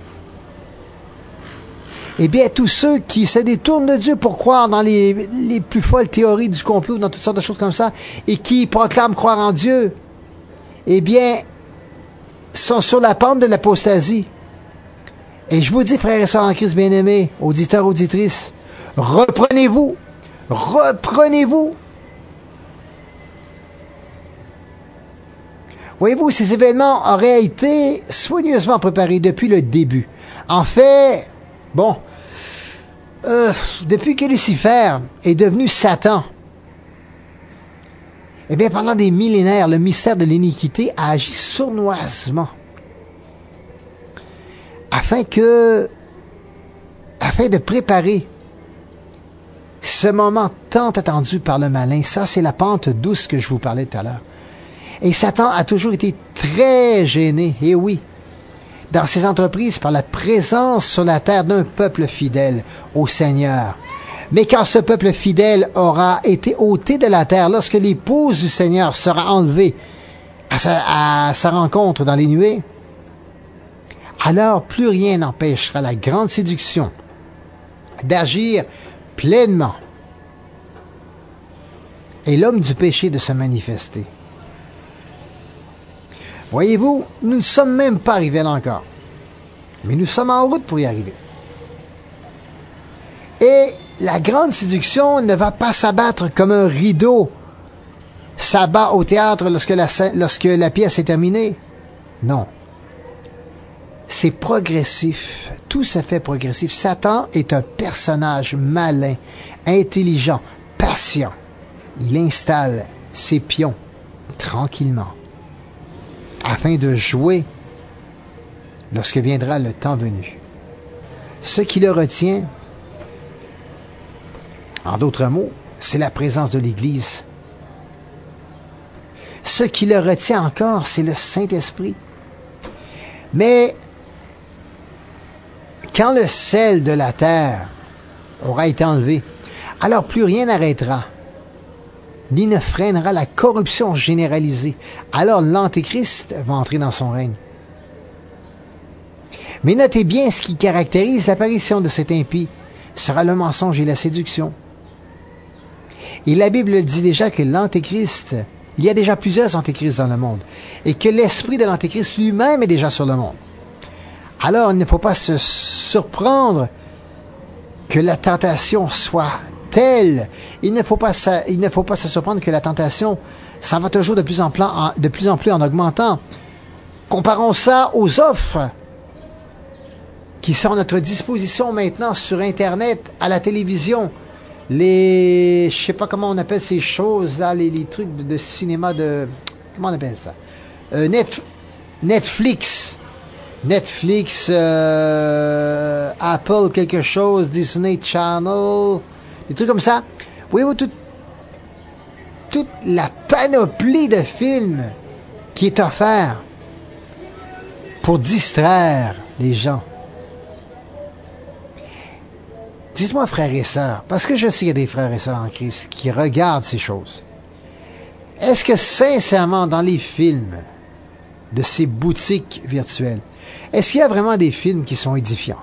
Eh bien, tous ceux qui se détournent de Dieu pour croire dans les, les plus folles théories du complot, dans toutes sortes de choses comme ça, et qui proclament croire en Dieu, eh bien, sont sur la pente de l'apostasie. Et je vous dis, frères et sœurs en Christ bien-aimés, auditeurs, auditrices, reprenez-vous, reprenez-vous. Voyez-vous, ces événements auraient été soigneusement préparés depuis le début. En fait, bon, euh, depuis que Lucifer est devenu Satan, eh bien, pendant des millénaires, le mystère de l'iniquité a agi sournoisement afin que, afin de préparer ce moment tant attendu par le malin. Ça, c'est la pente douce que je vous parlais tout à l'heure. Et Satan a toujours été très gêné, et oui, dans ses entreprises par la présence sur la terre d'un peuple fidèle au Seigneur. Mais quand ce peuple fidèle aura été ôté de la terre, lorsque l'épouse du Seigneur sera enlevée à sa, à sa rencontre dans les nuées, alors plus rien n'empêchera la grande séduction d'agir pleinement et l'homme du péché de se manifester. Voyez-vous, nous ne sommes même pas arrivés là encore, mais nous sommes en route pour y arriver. Et la grande séduction ne va pas s'abattre comme un rideau s'abat au théâtre lorsque la, lorsque la pièce est terminée. Non. C'est progressif. Tout se fait progressif. Satan est un personnage malin, intelligent, patient. Il installe ses pions tranquillement afin de jouer lorsque viendra le temps venu. Ce qui le retient, en d'autres mots, c'est la présence de l'Église. Ce qui le retient encore, c'est le Saint-Esprit. Mais quand le sel de la terre aura été enlevé, alors plus rien n'arrêtera, ni ne freinera la corruption généralisée. Alors l'Antéchrist va entrer dans son règne. Mais notez bien ce qui caractérise l'apparition de cet impie sera le mensonge et la séduction. Et la Bible dit déjà que l'Antéchrist, il y a déjà plusieurs Antéchrists dans le monde, et que l'esprit de l'Antéchrist lui-même est déjà sur le monde. Alors, il ne faut pas se surprendre que la tentation soit telle. Il ne faut pas, il ne faut pas se surprendre que la tentation, ça va toujours de plus en plus en, de plus en plus en augmentant. Comparons ça aux offres qui sont à notre disposition maintenant sur Internet, à la télévision. Les, je sais pas comment on appelle ces choses là, les, les trucs de, de cinéma de, comment on appelle ça? Euh, Net, Netflix. Netflix, euh, Apple quelque chose, Disney Channel, des trucs comme ça. Voyez-vous, tout, toute la panoplie de films qui est offerte pour distraire les gens. Dites-moi, frères et sœurs, parce que je sais qu'il y a des frères et sœurs en Christ qui regardent ces choses. Est-ce que sincèrement, dans les films de ces boutiques virtuelles, est-ce qu'il y a vraiment des films qui sont édifiants?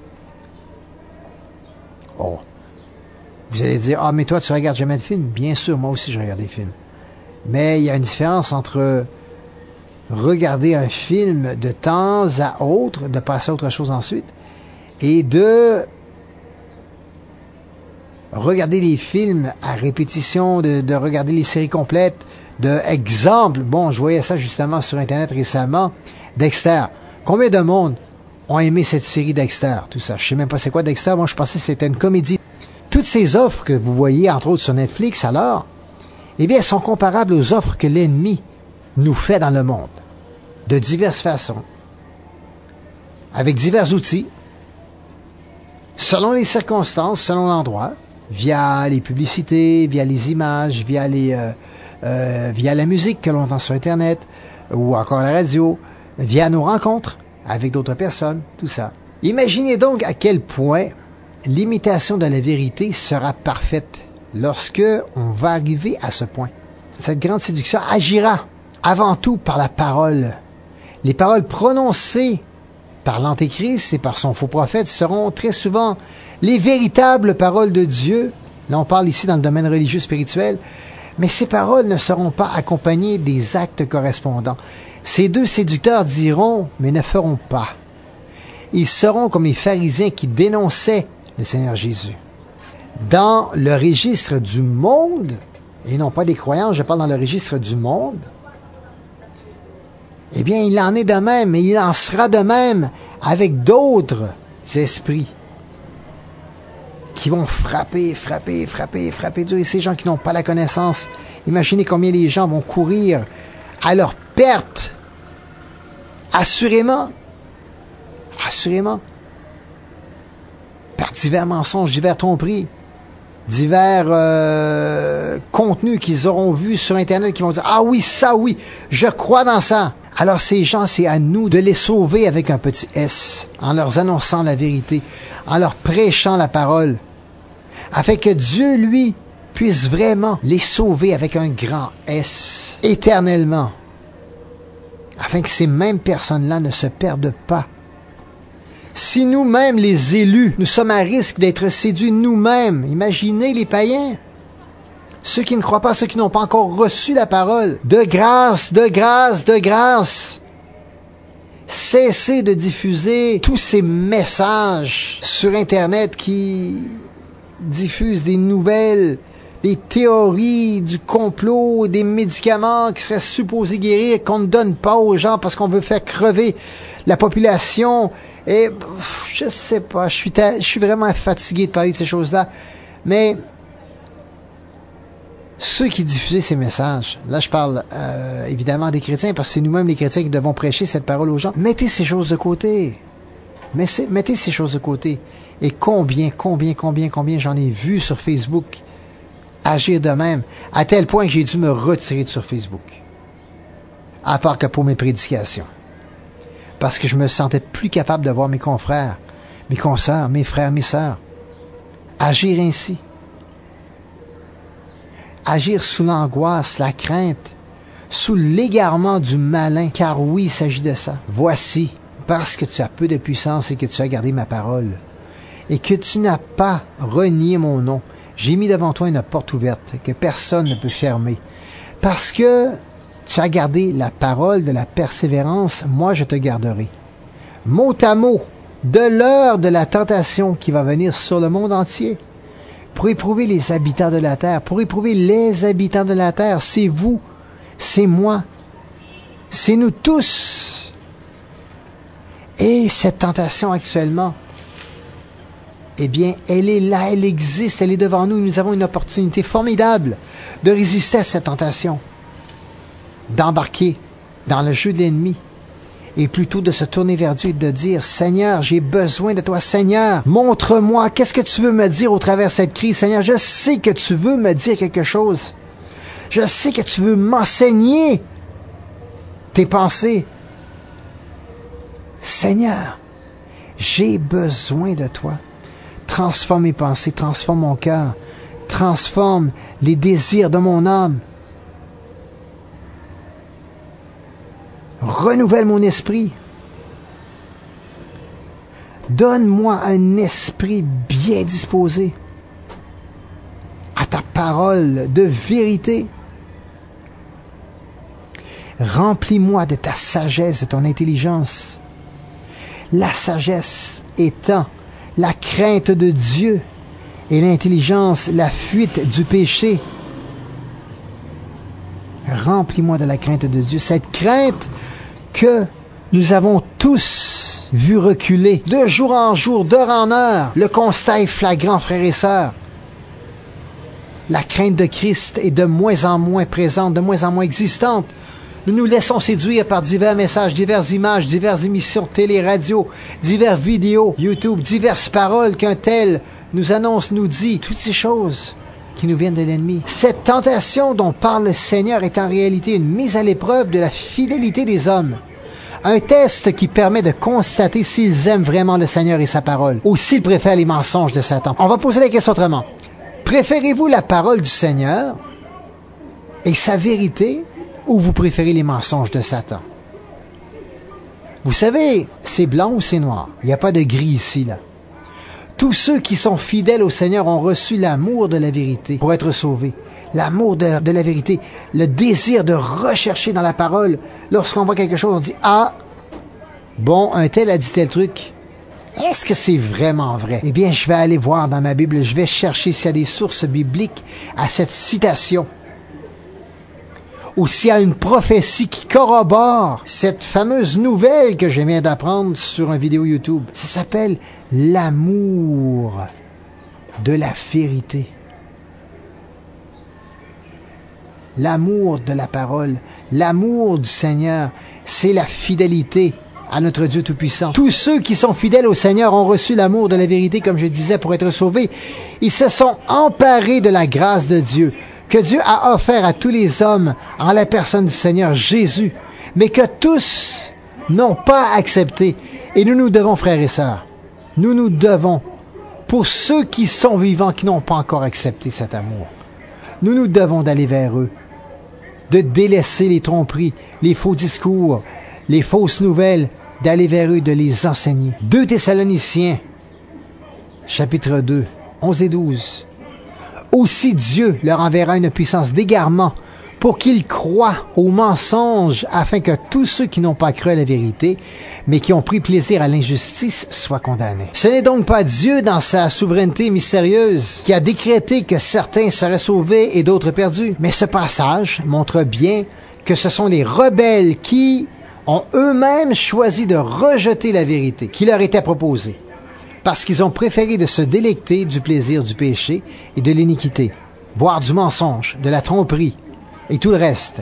Oh. Vous allez dire, ah, mais toi, tu regardes jamais de films? Bien sûr, moi aussi, je regarde des films. Mais il y a une différence entre regarder un film de temps à autre, de passer à autre chose ensuite, et de regarder les films à répétition, de, de regarder les séries complètes. De exemple, bon, je voyais ça justement sur Internet récemment, Dexter. Combien de monde ont aimé cette série Dexter, tout ça? Je sais même pas c'est quoi Dexter, moi je pensais que c'était une comédie. Toutes ces offres que vous voyez, entre autres sur Netflix, alors, eh bien, elles sont comparables aux offres que l'ennemi nous fait dans le monde, de diverses façons, avec divers outils, selon les circonstances, selon l'endroit, via les publicités, via les images, via les, euh, euh, via la musique que l'on entend sur Internet, ou encore la radio, via nos rencontres avec d'autres personnes, tout ça. Imaginez donc à quel point l'imitation de la vérité sera parfaite lorsque on va arriver à ce point. Cette grande séduction agira avant tout par la parole. Les paroles prononcées par l'Antéchrist et par son faux prophète seront très souvent les véritables paroles de Dieu. Là, on parle ici dans le domaine religieux spirituel. Mais ces paroles ne seront pas accompagnées des actes correspondants. Ces deux séducteurs diront, mais ne feront pas. Ils seront comme les pharisiens qui dénonçaient le Seigneur Jésus. Dans le registre du monde, et non pas des croyants, je parle dans le registre du monde, Eh bien, il en est de même, et il en sera de même avec d'autres esprits qui vont frapper, frapper, frapper, frapper Dieu. Et ces gens qui n'ont pas la connaissance, imaginez combien les gens vont courir à leur perte. Assurément. Assurément. Par divers mensonges, divers tromperies, divers euh, contenus qu'ils auront vus sur Internet, qui vont dire « Ah oui, ça oui, je crois dans ça ». Alors ces gens, c'est à nous de les sauver avec un petit S, en leur annonçant la vérité, en leur prêchant la parole, afin que Dieu, lui, puisse vraiment les sauver avec un grand S, éternellement, afin que ces mêmes personnes-là ne se perdent pas. Si nous-mêmes, les élus, nous sommes à risque d'être séduits nous-mêmes, imaginez les païens, ceux qui ne croient pas, ceux qui n'ont pas encore reçu la parole, de grâce, de grâce, de grâce, cessez de diffuser tous ces messages sur Internet qui diffusent des nouvelles, des théories du complot, des médicaments qui seraient supposés guérir, qu'on ne donne pas aux gens parce qu'on veut faire crever la population. Et je sais pas, je suis, je suis vraiment fatigué de parler de ces choses-là. Mais ceux qui diffusent ces messages, là je parle euh, évidemment des chrétiens, parce que c'est nous-mêmes les chrétiens qui devons prêcher cette parole aux gens. Mettez ces choses de côté. Mettez, mettez ces choses de côté. Et combien, combien, combien, combien j'en ai vu sur Facebook agir de même, à tel point que j'ai dû me retirer de sur Facebook. À part que pour mes prédications. Parce que je me sentais plus capable de voir mes confrères, mes consoeurs, mes frères, mes sœurs agir ainsi. Agir sous l'angoisse, la crainte, sous l'égarement du malin, car oui, il s'agit de ça. Voici, parce que tu as peu de puissance et que tu as gardé ma parole, et que tu n'as pas renié mon nom, j'ai mis devant toi une porte ouverte que personne ne peut fermer. Parce que tu as gardé la parole de la persévérance, moi je te garderai. Mot à mot, de l'heure de la tentation qui va venir sur le monde entier, pour éprouver les habitants de la terre, pour éprouver les habitants de la terre, c'est vous, c'est moi, c'est nous tous. Et cette tentation actuellement, eh bien, elle est là, elle existe, elle est devant nous. Nous avons une opportunité formidable de résister à cette tentation, d'embarquer dans le jeu de l'ennemi, et plutôt de se tourner vers Dieu et de dire « Seigneur, j'ai besoin de toi. Seigneur, montre-moi, qu'est-ce que tu veux me dire au travers de cette crise? Seigneur, je sais que tu veux me dire quelque chose. Je sais que tu veux m'enseigner tes pensées. Seigneur, j'ai besoin de toi. Transforme mes pensées, transforme mon cœur, transforme les désirs de mon âme. Renouvelle mon esprit. Donne-moi un esprit bien disposé à ta parole de vérité. Remplis-moi de ta sagesse, de ton intelligence. La sagesse étant la crainte de Dieu et l'intelligence, la fuite du péché. Remplis-moi de la crainte de Dieu, cette crainte que nous avons tous vu reculer de jour en jour, d'heure en heure. Le constat est flagrant, frères et sœurs. La crainte de Christ est de moins en moins présente, de moins en moins existante. Nous nous laissons séduire par divers messages, diverses images, diverses émissions télé, radio, diverses vidéos, YouTube, diverses paroles qu'un tel nous annonce, nous dit, toutes ces choses qui nous viennent de l'ennemi. Cette tentation dont parle le Seigneur est en réalité une mise à l'épreuve de la fidélité des hommes. Un test qui permet de constater s'ils aiment vraiment le Seigneur et sa parole, ou s'ils préfèrent les mensonges de Satan. On va poser la question autrement. Préférez-vous la parole du Seigneur et sa vérité, ou vous préférez les mensonges de Satan? Vous savez, c'est blanc ou c'est noir. Il n'y a pas de gris ici, là. Tous ceux qui sont fidèles au Seigneur ont reçu l'amour de la vérité pour être sauvés. L'amour de, de la vérité, le désir de rechercher dans la parole. Lorsqu'on voit quelque chose, on dit « Ah, bon, un tel a dit tel truc. Est-ce que c'est vraiment vrai? » Eh bien, je vais aller voir dans ma Bible, je vais chercher s'il y a des sources bibliques à cette citation. ou s'il y a une prophétie qui corrobore cette fameuse nouvelle que je viens d'apprendre sur une vidéo YouTube. Ça s'appelle l'amour de la vérité. L'amour de la parole, l'amour du Seigneur, c'est la fidélité à notre Dieu Tout-Puissant. Tous ceux qui sont fidèles au Seigneur ont reçu l'amour de la vérité, comme je disais, pour être sauvés. Ils se sont emparés de la grâce de Dieu, que Dieu a offert à tous les hommes en la personne du Seigneur Jésus, mais que tous n'ont pas accepté. Et nous nous devons, frères et sœurs, nous nous devons, pour ceux qui sont vivants, qui n'ont pas encore accepté cet amour, nous nous devons d'aller vers eux, de délaisser les tromperies, les faux discours, les fausses nouvelles, d'aller vers eux, de les enseigner. deux Thessaloniciens, chapitre deux, onze et douze. Aussi Dieu leur enverra une puissance d'égarement pour qu'ils croient aux mensonges, afin que tous ceux qui n'ont pas cru à la vérité, mais qui ont pris plaisir à l'injustice, soient condamnés. Ce n'est donc pas Dieu, dans sa souveraineté mystérieuse, qui a décrété que certains seraient sauvés et d'autres perdus. Mais ce passage montre bien que ce sont les rebelles qui ont eux-mêmes choisi de rejeter la vérité qui leur était proposée, parce qu'ils ont préféré de se délecter du plaisir du péché et de l'iniquité, voire du mensonge, de la tromperie et tout le reste.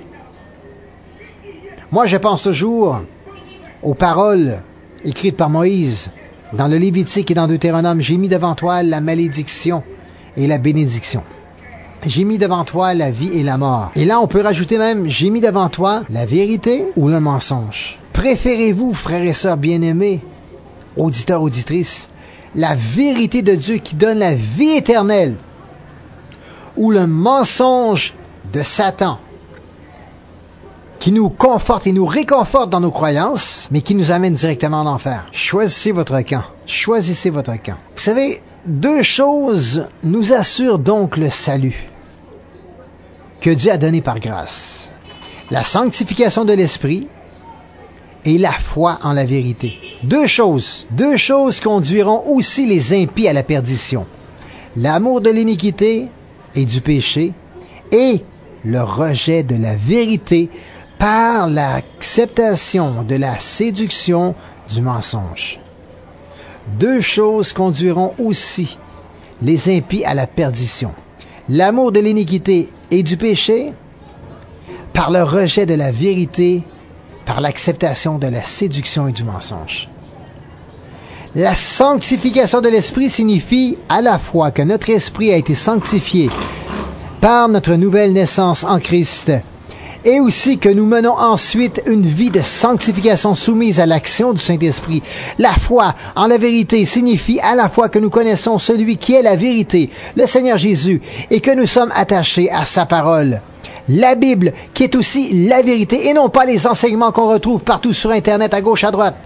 Moi, je pense toujours aux paroles écrites par Moïse dans le Lévitique et dans Deutéronome. J'ai mis devant toi la malédiction et la bénédiction. J'ai mis devant toi la vie et la mort. Et là, on peut rajouter même, j'ai mis devant toi la vérité ou le mensonge. Préférez-vous, frères et sœurs bien-aimés, auditeurs, auditrices, la vérité de Dieu qui donne la vie éternelle ou le mensonge de Satan qui nous conforte et nous réconforte dans nos croyances, mais qui nous amène directement en enfer? Choisissez votre camp. Choisissez votre camp. Vous savez, deux choses nous assurent donc le salut que Dieu a donné par grâce. La sanctification de l'esprit et la foi en la vérité. Deux choses. Deux choses conduiront aussi les impies à la perdition. L'amour de l'iniquité et du péché et le rejet de la vérité par l'acceptation de la séduction du mensonge. Deux choses conduiront aussi les impies à la perdition. L'amour de l'iniquité et du péché par le rejet de la vérité, par l'acceptation de la séduction et du mensonge. La sanctification de l'esprit signifie à la fois que notre esprit a été sanctifié par notre nouvelle naissance en Christ, et aussi que nous menons ensuite une vie de sanctification soumise à l'action du Saint-Esprit. La foi en la vérité signifie à la fois que nous connaissons celui qui est la vérité, le Seigneur Jésus, et que nous sommes attachés à sa parole. La Bible, qui est aussi la vérité, et non pas les enseignements qu'on retrouve partout sur Internet, à gauche, à droite.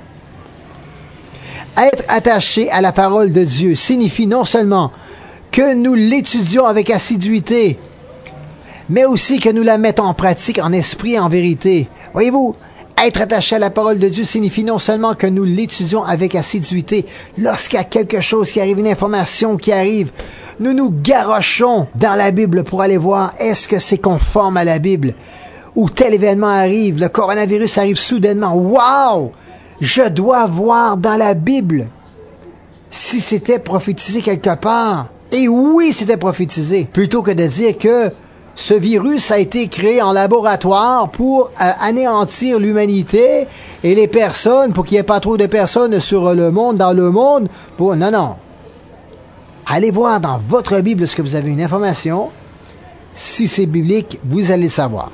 Être attaché à la parole de Dieu signifie non seulement que nous l'étudions avec assiduité, mais aussi que nous la mettons en pratique, en esprit et en vérité. Voyez-vous, être attaché à la parole de Dieu signifie non seulement que nous l'étudions avec assiduité. Lorsqu'il y a quelque chose qui arrive, une information qui arrive, nous nous garochons dans la Bible pour aller voir est-ce que c'est conforme à la Bible. Ou tel événement arrive, le coronavirus arrive soudainement. Wow! Je dois voir dans la Bible si c'était prophétisé quelque part. Et oui, c'était prophétisé. Plutôt que de dire que ce virus a été créé en laboratoire pour euh, anéantir l'humanité et les personnes, pour qu'il n'y ait pas trop de personnes sur le monde, dans le monde. Pour... Non, non. Allez voir dans votre Bible ce que vous avez une information. Si c'est biblique, vous allez le savoir.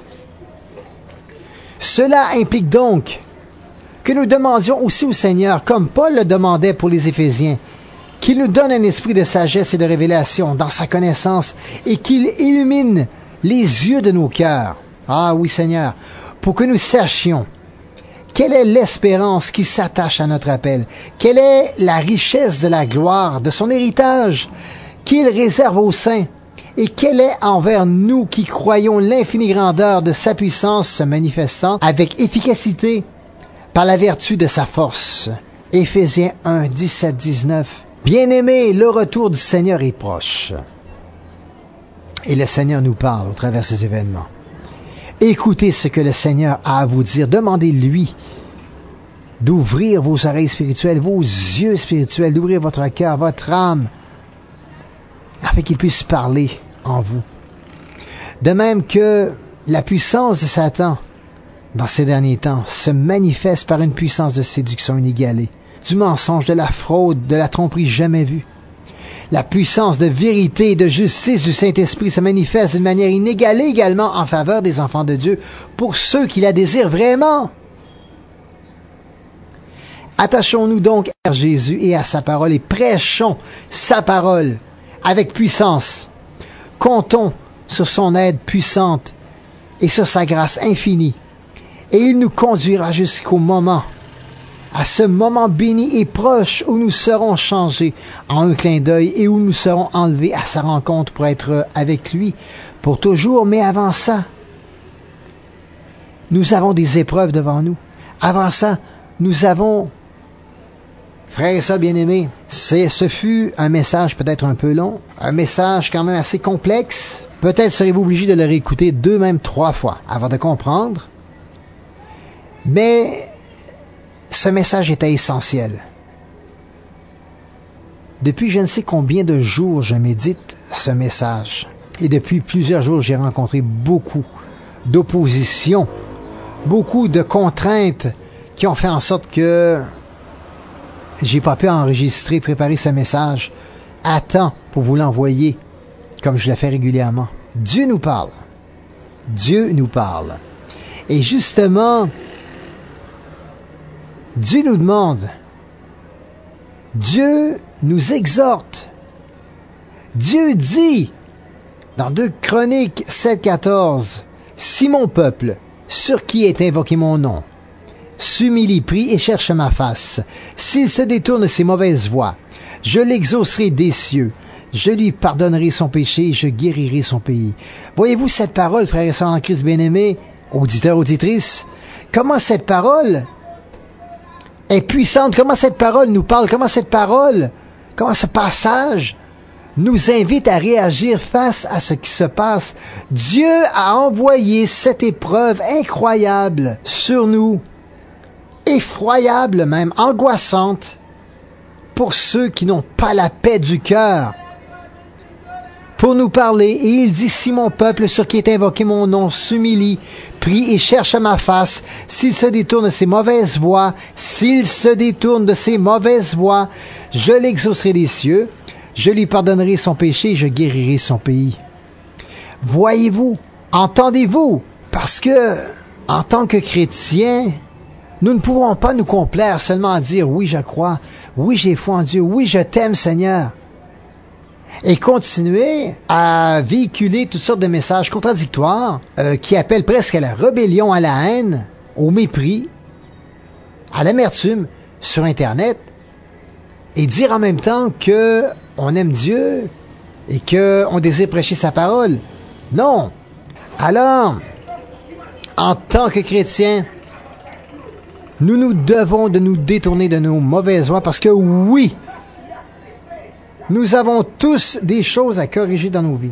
Cela implique donc que nous demandions aussi au Seigneur, comme Paul le demandait pour les Éphésiens, qu'il nous donne un esprit de sagesse et de révélation dans sa connaissance et qu'il illumine les yeux de nos cœurs. Ah oui, Seigneur, pour que nous sachions quelle est l'espérance qui s'attache à notre appel, quelle est la richesse de la gloire, de son héritage qu'il réserve aux saints, et quelle est envers nous qui croyons l'infinie grandeur de sa puissance se manifestant avec efficacité par la vertu de sa force. Éphésiens un, dix-sept, dix-neuf. Bien-aimés, le retour du Seigneur est proche. Et le Seigneur nous parle au travers de ces événements. Écoutez ce que le Seigneur a à vous dire. Demandez-lui d'ouvrir vos oreilles spirituelles, vos yeux spirituels, d'ouvrir votre cœur, votre âme, afin qu'il puisse parler en vous. De même que la puissance de Satan, dans ces derniers temps, se manifeste par une puissance de séduction inégalée, du mensonge, de la fraude, de la tromperie jamais vue. La puissance de vérité et de justice du Saint-Esprit se manifeste d'une manière inégalée également en faveur des enfants de Dieu, pour ceux qui la désirent vraiment. Attachons-nous donc à Jésus et à sa parole et prêchons sa parole avec puissance. Comptons sur son aide puissante et sur sa grâce infinie. Et il nous conduira jusqu'au moment, à ce moment béni et proche où nous serons changés en un clin d'œil et où nous serons enlevés à sa rencontre pour être avec lui pour toujours. Mais avant ça, nous avons des épreuves devant nous. Avant ça, nous avons... Frères et sœurs bien-aimés, c'est, ce fut un message peut-être un peu long, un message quand même assez complexe. Peut-être serez-vous obligé de le réécouter deux, même trois fois avant de comprendre. Mais ce message était essentiel. Depuis je ne sais combien de jours, je médite ce message. Et depuis plusieurs jours, j'ai rencontré beaucoup d'opposition, beaucoup de contraintes qui ont fait en sorte que j'ai pas pu enregistrer, préparer ce message à temps pour vous l'envoyer comme je le fais régulièrement. Dieu nous parle. Dieu nous parle. Et justement, Dieu nous demande, Dieu nous exhorte. Dieu dit dans deux Chroniques sept quatorze, « Si mon peuple, sur qui est invoqué mon nom, s'humilie, prie et cherche ma face, s'il se détourne de ses mauvaises voies, je l'exaucerai des cieux, je lui pardonnerai son péché et je guérirai son pays. » Voyez-vous cette parole, frères et sœurs en Christ bien-aimés, auditeurs, auditrices, comment cette parole est puissante, comment cette parole nous parle, comment cette parole, comment ce passage nous invite à réagir face à ce qui se passe. Dieu a envoyé cette épreuve incroyable sur nous, effroyable même, angoissante, pour ceux qui n'ont pas la paix du cœur, pour nous parler. Et il dit, « Si mon peuple sur qui est invoqué mon nom s'humilie, prie et cherche ma face, s'il se détourne de ses mauvaises voies, s'il se détourne de ses mauvaises voies, je l'exaucerai des cieux, je lui pardonnerai son péché et je guérirai son pays. » Voyez-vous, entendez-vous, parce que, en tant que chrétiens, nous ne pouvons pas nous complaire seulement à dire « Oui, je crois. Oui, j'ai foi en Dieu. Oui, je t'aime, Seigneur. » Et continuer à véhiculer toutes sortes de messages contradictoires euh, qui appellent presque à la rébellion, à la haine, au mépris, à l'amertume sur Internet, et dire en même temps que on aime Dieu et qu'on désire prêcher sa parole. Non. Alors, en tant que chrétiens, nous nous devons de nous détourner de nos mauvaises voies parce que oui, nous avons tous des choses à corriger dans nos vies.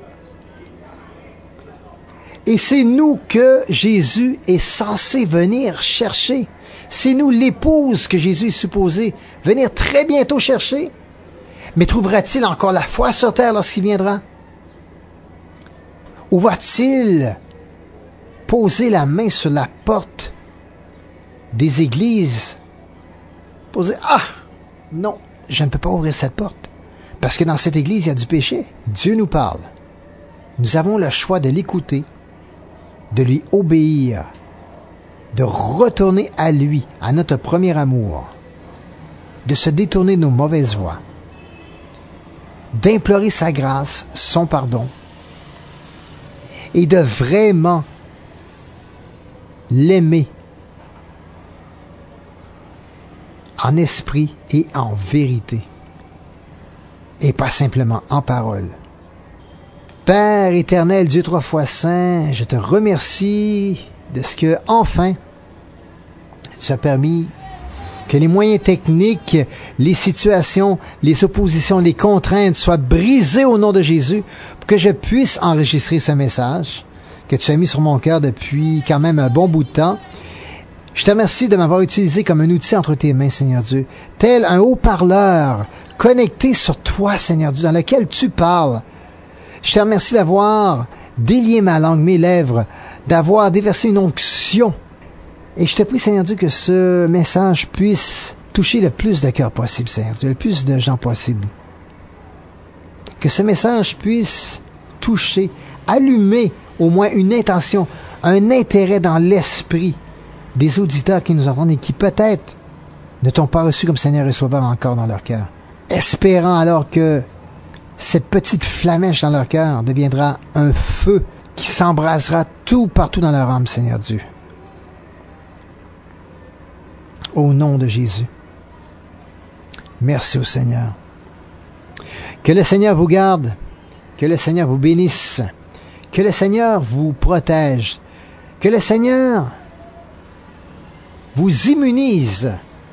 Et c'est nous que Jésus est censé venir chercher. C'est nous l'épouse que Jésus est supposé venir très bientôt chercher. Mais trouvera-t-il encore la foi sur terre lorsqu'il viendra? Ou va-t-il poser la main sur la porte des églises pour dire « Ah, non, je ne peux pas ouvrir cette porte parce que dans cette église, il y a du péché. » Dieu nous parle. Nous avons le choix de l'écouter, de lui obéir, de retourner à lui, à notre premier amour, de se détourner de nos mauvaises voies, d'implorer sa grâce, son pardon, et de vraiment l'aimer en esprit et en vérité, et pas simplement en parole. Père éternel, Dieu trois fois saint, je te remercie de ce que, enfin, tu as permis que les moyens techniques, les situations, les oppositions, les contraintes soient brisées au nom de Jésus pour que je puisse enregistrer ce message, que tu as mis sur mon cœur depuis quand même un bon bout de temps. Je te remercie de m'avoir utilisé comme un outil entre tes mains, Seigneur Dieu, tel un haut-parleur connecté sur toi, Seigneur Dieu, dans lequel tu parles. Je te remercie d'avoir délié ma langue, mes lèvres, d'avoir déversé une onction. Et je te prie, Seigneur Dieu, que ce message puisse toucher le plus de cœurs possible, Seigneur Dieu, le plus de gens possible. Que ce message puisse toucher, allumer au moins une intention, un intérêt dans l'esprit des auditeurs qui nous entendent et qui peut-être ne t'ont pas reçu comme Seigneur et Sauveur encore dans leur cœur. Espérant alors que cette petite flamèche dans leur cœur deviendra un feu qui s'embrasera tout partout dans leur âme, Seigneur Dieu. Au nom de Jésus. Merci au Seigneur. Que le Seigneur vous garde, que le Seigneur vous bénisse, que le Seigneur vous protège, que le Seigneur vous immunise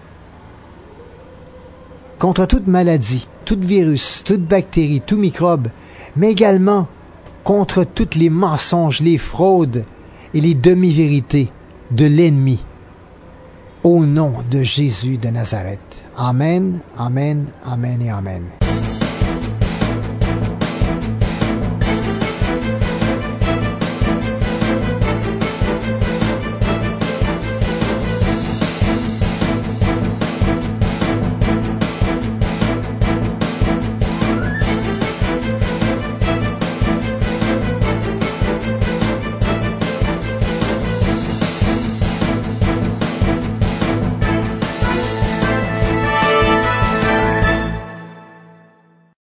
contre toute maladie, tout virus, toute bactérie, tout microbe, mais également contre tous les mensonges, les fraudes et les demi-vérités de l'ennemi. Au nom de Jésus de Nazareth. Amen, amen, amen et amen.